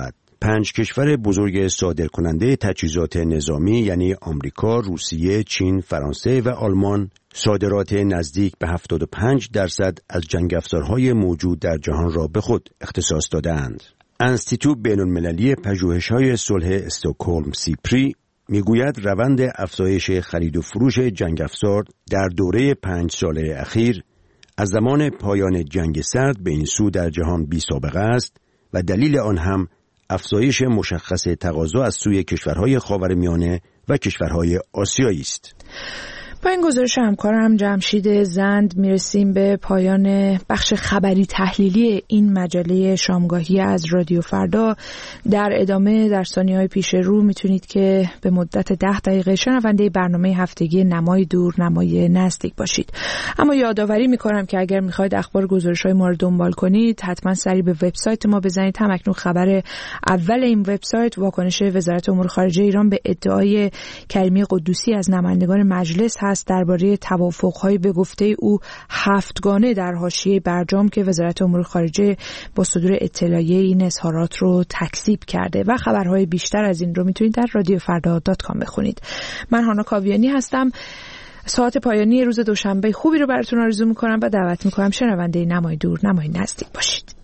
پنج کشور بزرگ صادرکننده تجهیزات نظامی یعنی آمریکا، روسیه، چین، فرانسه و آلمان صادرات نزدیک به هفتاد و پنج درصد از جنگ افزارهای موجود در جهان را به خود اختصاص دادند. انستیتو بین‌المللی پژوهش‌های صلح استکهلم سیپری میگوید روند افزایش خرید و فروش جنگ افزار در دوره پنج ساله اخیر از زمان پایان جنگ سرد به این سو در جهان بی سابقه است و دلیل آن هم افزایش مشخص تقاضا از سوی کشورهای خاورمیانه و کشورهای آسیایی است. با این گزارش همکارم جمشید زند میرسیم به پایان بخش خبری تحلیلی این مجله شامگاهی از رادیو فردا. در ادامه در ثانیه‌های پیش رو میتونید که به مدت ده دقیقه شنونده برنامه هفتگی نمای دور نمای نزدیک باشید. اما یادآوری میکنم که اگر میخواید اخبار گزارش‌های ما رو دنبال کنید حتما سری به وبسایت ما بزنید. همکنون خبر اول این وبسایت واکنش وزارت امور خارجه ایران به ادعای کریمی قدوسی از نمایندگان مجلس هست درباره توافق‌های به گفته او هفتگانه در حاشیه برجام که وزارت امور خارجه با صدور اطلاعیه این اظهارات رو تکذیب کرده. و خبرهای بیشتر از این رو میتونید در رادیو فردا دات کام بخونید. من هانا کاویانی هستم. ساعت پایانی روز دوشنبه خوبی رو براتون آرزو میکنم و دعوت میکنم شنونده نمای دور نمای نزدیک باشید.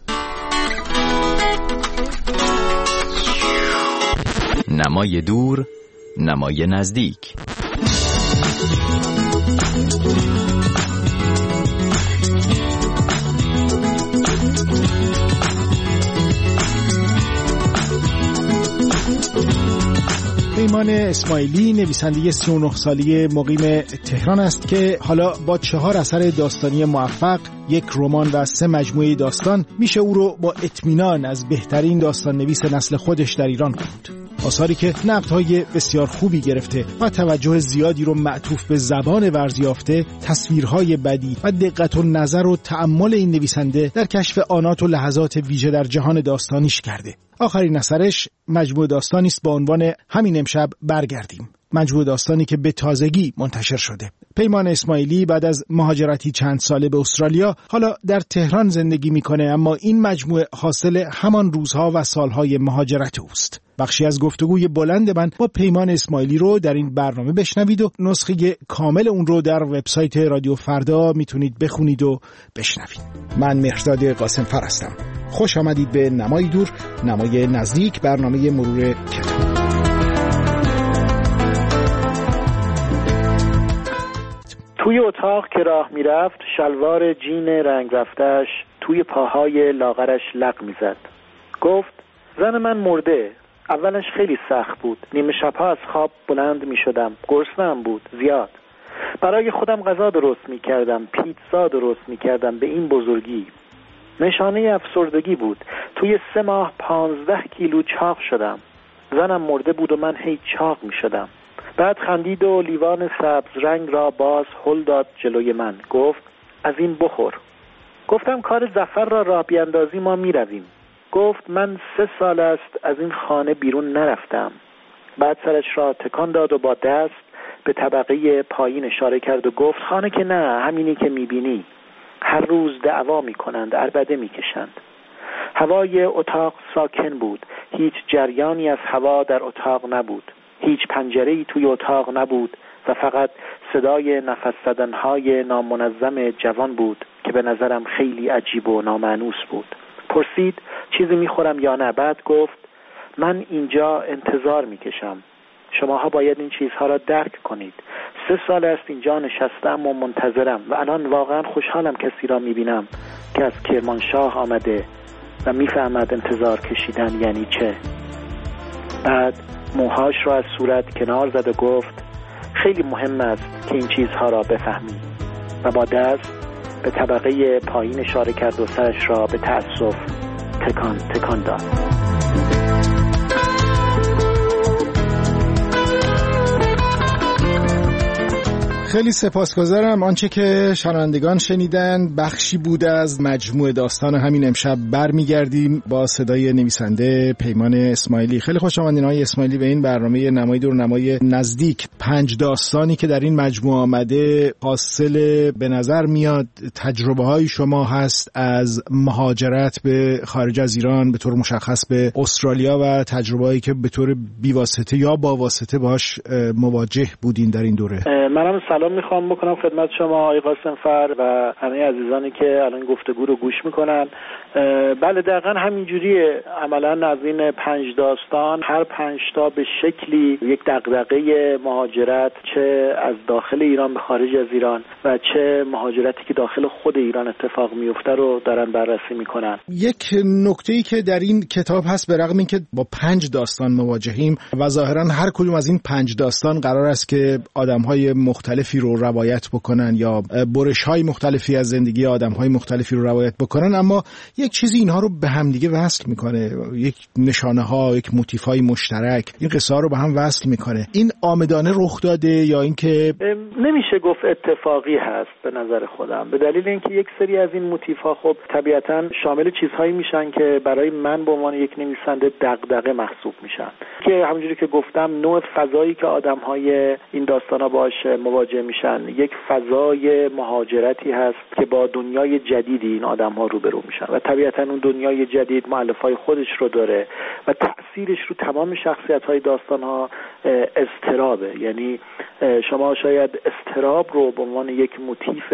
نمای دور نمای نزدیک. پیمان اسماعیلی نویسنده سی و نه ساله مقیم تهران است که حالا با چهار اثر داستانی موفق، یک رمان و سه مجموعه داستان میشه او رو با اطمینان از بهترین داستان نویس نسل خودش در ایران خوند. آثاری که نقدهای بسیار خوبی گرفته و توجه زیادی رو معطوف به زبان ورزیافته، تصویرهای بدیع و دقت النظر و تأمل این نویسنده در کشف آنات و لحظات ویژه در جهان داستانیش کرده. آخرین اثرش مجموعه داستانی است با عنوان همین امشب برگردیم. مجموعه داستانی که به تازگی منتشر شده. پیمان اسماعیلی بعد از مهاجرتی چند ساله به استرالیا حالا در تهران زندگی میکنه، اما این مجموعه حاصل همان روزها و سالهای مهاجرت اوست. بخشی از گفتگوی بلند من با پیمان اسماعیلی رو در این برنامه بشنوید و نسخه کامل اون رو در وبسایت رادیو فردا میتونید بخونید و بشنوید. من مهرداد قاسم فر هستم. خوش آمدید به نمای دور نمای نزدیک، برنامه مرور کتاب. توی اتاق که راه میرفت شلوار جین رنگ رفتش توی پاهای لاغرش لق میزد. گفت زن من مرده. اولش خیلی سخت بود. نیمه شبها از خواب بلند میشدم. گرسنه‌ام بود زیاد. برای خودم غذا درست میکردم. پیتزا درست میکردم به این بزرگی. نشانه افسردگی بود. توی سه ماه پانزده کیلو چاق شدم. زنم مرده بود و من هی چاق میشدم. بعد خندید و لیوان سبز رنگ را باز هل داد جلوی من. گفت از این بخور. گفتم کار ظفر را راه بیاندازی ما می رویم. گفت من سه سال است از این خانه بیرون نرفتم. بعد سرش را تکان داد و با دست به طبقه پایین اشاره کرد و گفت خانه که نه، همینی که می بینی. هر روز دعوا می کنند، عربده می کشند. هوای اتاق ساکن بود. هیچ جریانی از هوا در اتاق نبود. هیچ پنجره‌ای توی اتاق نبود و فقط صدای نفس زدن‌های نامنظم جوان بود که به نظرم خیلی عجیب و نامانوس بود. پرسید چیزی میخورم یا نه؟ بعد گفت من اینجا انتظار میکشم. شماها باید این چیزها را درک کنید. سه سال است اینجا نشستم و منتظرم و الان واقعا خوشحالم کسی را میبینم که از کرمانشاه آمده و میفهمد انتظار کشیدن یعنی چه. بعد موهاش را از صورت کنار زد و گفت خیلی مهم است که این چیزها را بفهمی و با دست به طبقه پایین اشاره کرد و سرش را به تأسف تکان تکان داد. خیلی سپاسگزارم. آنچه که شنوندگان شنیدن بخشی بود از مجموع داستان همین امشب. برمیگردیم با صدای نویسنده پیمان اسماعیلی. خیلی خوش آمدین آقای اسماعیلی به این برنامه نمای دور نمای نزدیک. پنج داستانی که در این مجموعه آمده حاصل به نظر میاد تجربه های شما هست از مهاجرت به خارج از ایران، به طور مشخص به استرالیا، و تجربه هایی که به طور بیواسطه یا با واسطه باهاش مواجه بودین در این دوره. منم سلام میخوام بکنم خدمت شما آقای قاسمفر و همه عزیزانی که الان گفتگو رو گوش میکنن. بله دقیقاً همینجوریه. عملاً از این پنج داستان هر پنج تا به شکلی یک دغدغه مهاجرت، چه از داخل ایران به خارج از ایران و چه مهاجرتی که داخل خود ایران اتفاق میفته رو دارن بررسی میکنن. یک نکته‌ای که در این کتاب هست، به رغم اینکه با پنج داستان مواجهیم و ظاهراً هر کدوم از این پنج داستان قرار است که آدم‌های مختلفی رو روایت بکنن یا برش‌های مختلفی از زندگی آدم‌های مختلفی رو روایت بکنن، اما یک چیزی اینها رو به هم دیگه وصل میکنه، یک نشانه‌ها، یک موتیف‌های مشترک این قصه ها رو به هم وصل میکنه. این عامدانه رخ داده یا اینکه نمیشه گفت اتفاقی هست به نظر خودم، به دلیل اینکه یک سری از این موتیف‌ها خب طبیعتاً شامل چیزهایی میشن که برای من به عنوان یک نویسنده دغدغه محسوب میشن، که همونجوری که گفتم نوع فضایی که آدم‌های این داستانا باش مواجه میشن یک فضای مهاجرتی هست که با دنیای جدیدی این آدم‌ها روبرو میشن و طبیعتاً اون دنیای جدید مؤلفه‌های خودش رو داره و تأثیرش رو تمام شخصیت‌های داستان‌ها اضطرابه. یعنی شما شاید اضطراب رو به عنوان یک موتیف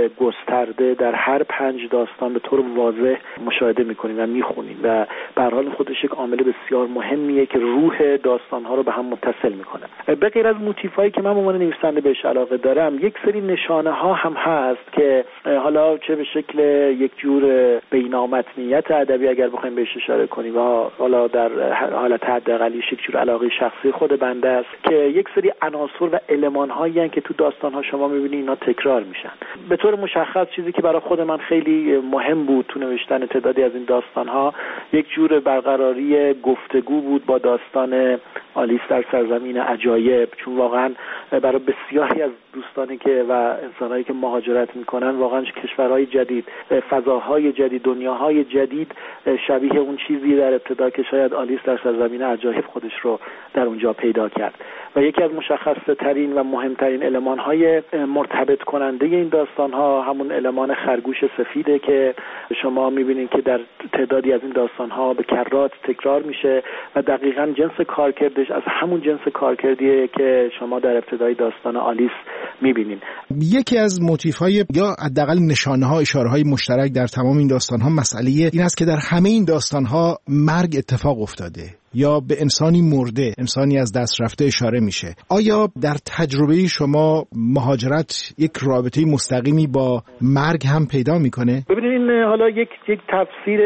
گسترده در هر پنج داستان به طور واضح مشاهده می‌کنید و می‌خونید و به هر حال خودش یک عامل بسیار مهمیه که روح داستان‌ها رو به هم متصل می‌کنه. به غیر از موتیف‌هایی که من به عنوان نویسنده بهش علاقه دارم، یک سری نشانه‌ها هم هست که حالا چه به شکل یک جور بینامتنیت ادبی اگر بخوایم بهش اشاره کنیم و حالا در حالت حداقلی یک جور علاقه شخصی خود بنده است که یک سری عناصر و المان‌هایی هستند که تو داستان‌ها شما می‌بینید اینا تکرار میشن. به طور مشخص چیزی که برای خود من خیلی مهم بود تو نوشتن تعدادی از این داستان‌ها یک جور برقراری گفتگو بود با داستان آلیس در سرزمین عجایب، چون واقعا برای بسیاری از دوستانی که و انسانایی که مهاجرت میکنن واقعا کشورهای جدید، فضاهای جدید، دنیاهای جدید شبیه اون چیزی در ابتدا که شاید آلیس در سرزمین عجایب خودش رو در اونجا پیدا کرد. و یکی از مشخص ترین و مهمترین المان‌های مرتبط کننده این داستان‌ها همون المان خرگوش سفیده که شما می‌بینید که در تعدادی از این داستان‌ها به کرات تکرار میشه و دقیقاً جنس کارکردش از همون جنس کارکردیه که شما در ابتدای داستان آلیس می‌بینید. یکی از موتیف‌های یا حداقل نشانه‌ها، اشاره‌های مشترک در تمام این داستان‌ها مسئله این است که در همه این داستان‌ها مرگ اتفاق افتاده یا به انسانی مرده، انسانی از دست رفته اشاره میشه. آیا در تجربه شما مهاجرت یک رابطه مستقیمی با مرگ هم پیدا میکنه؟ ببینید این حالا یک یک تفسیر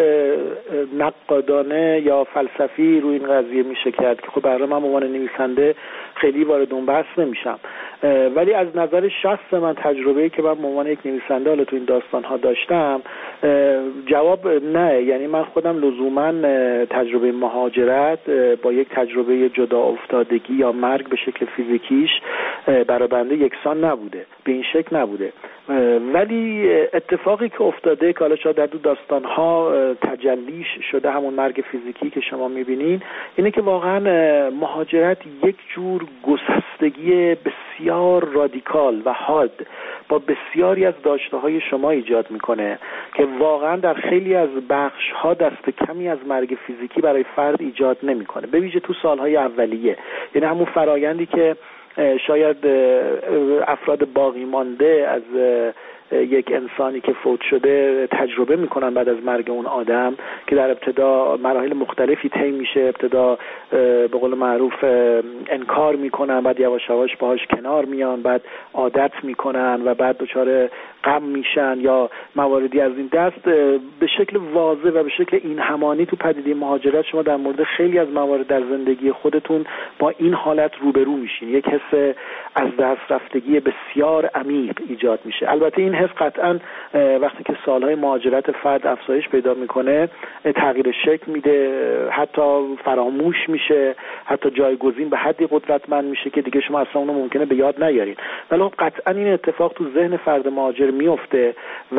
نقادانه یا فلسفی روی این قضیه میشه کرد که خب برای من به عنوان نویسنده خیلی وارد اون بحث نمیشم، ولی از نظر شخص من تجربه‌ای که من به عنوان یک نویسنده حالا تو این داستان‌ها داشتم جواب نه. یعنی من خودم لزوماً تجربه مهاجرت با یک تجربه جدا افتادگی یا مرگ به شکل فیزیکیش برای بنده یکسان نبوده، به این شکل نبوده. ولی اتفاقی که افتاده که حالا شاید در دو داستان‌ها تجلیش شده همون مرگ فیزیکی که شما می‌بینین، اینه که واقعاً مهاجرت یک جور گسستگی بسیار رادیکال و حاد با بسیاری از داشته‌های شما ایجاد میکنه که واقعا در خیلی از بخش‌ها دست کمی از مرگ فیزیکی برای فرد ایجاد نمیکنه، به ویژه تو سالهای اولیه. یعنی همون فرایندی که شاید افراد باقی مانده از یک انسانی که فوت شده تجربه میکنن بعد از مرگ اون آدم، که در ابتدا مراحل مختلفی طی میشه، ابتدا به قول معروف انکار میکنن، بعد یواش یواش باهاش کنار میان، بعد عادت میکنن و بعد دچار غم میشن یا مواردی از این دست، به شکل واضح و به شکل این همانی تو پدیده مهاجرت شما در مورد خیلی از موارد در زندگی خودتون با این حالت روبرو میشین. یک حس از دست رفتگی بسیار عمیق ایجاد میشه. البته این حس قطعا وقتی که سالهای مهاجرت فرد افزایش پیدا میکنه تغییر شکل میده، حتی فراموش میشه، حتی جایگزین به حدی قدرتمند میشه که دیگه شما اصلا اونو ممکنه به یاد نیارین. ولی قطعا این اتفاق تو ذهن فرد مهاجر میفته و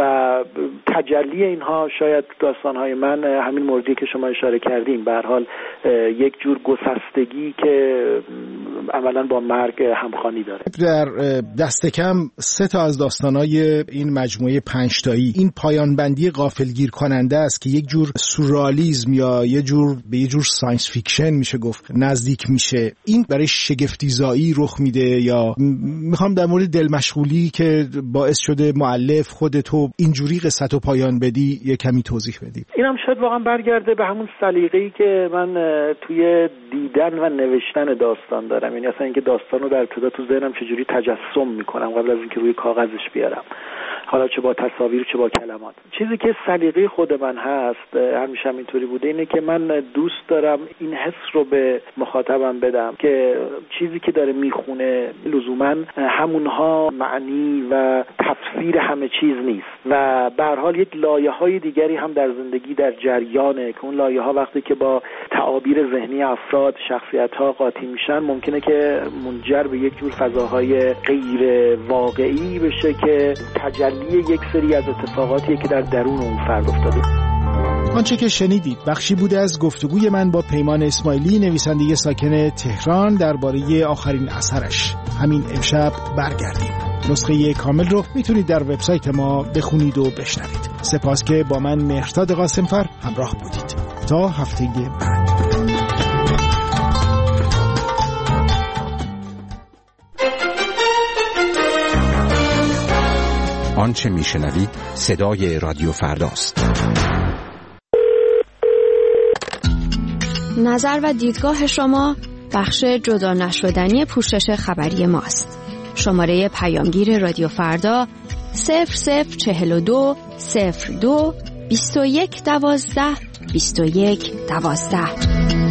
تجلی اینها شاید داستانهای من همین موردی که شما اشاره کردین، به هر حال یک جور گسستگی که عملاً با مرگ همخوانی داره. در دست کم سه تا از داستانهای این مجموعه پنج تایی این پایان بندی غافلگیر کننده است که یک جور سورئالیسم یا یه جور به یه جور ساینس فیکشن میشه گفت نزدیک میشه. این برای شگفت‌زایی رخ میده یا میخوام در مورد دل مشغولی که باعث شده مؤلف خودتو اینجوری قصتو پایان بدی یه کمی توضیح بدی؟ اینم شاید واقعا برگرده به همون سلیقه‌ای که من توی دیدن و نوشتن داستان دارم، یعنی اصلا اینکه داستان رو در ابتدا تو ذهنم چجوری تجسم میکنم قبل از اینکه روی کاغذش بیارم، حالا چه با تصاویر چه با کلمات. چیزی که سلیقه خود من هست، همیشه هم اینطوری بوده، اینه که من دوست دارم این حس رو به مخاطبم بدم که چیزی که داره میخونه لزوما همونها معنی و تفسیر همه چیز نیست و به هر حال یک لایه‌های دیگری هم در زندگی در جریانه که اون لایه‌ها وقتی که با تعابیر ذهنی افراد شخصیت‌ها قاطی میشن ممکنه که منجر به یک جور فضاهای غیر واقعی بشه که تجلی یک سری از اتفاقاتیه که در درون اون فرد افتاده. آنچه که شنیدید بخشی بوده از گفتگوی من با پیمان اسماعیلی، نویسنده ساکن تهران، درباره آخرین اثرش. همین امشب برگردیم. نسخه کامل رو میتونید در وبسایت ما بخونید و بشنوید. سپاس که با من مهرداد قاسمفر همراه بودید. تا هفته بعد. آنچه میشنوید صدای رادیو فرداست. نظر و دیدگاه شما بخش جدا نشدنی پوشش خبری ماست. شماره پیامگیر رادیو فردا صفر صفر چهل و دو صفر دو بیست و یک دوازده بیست و یک دوازده.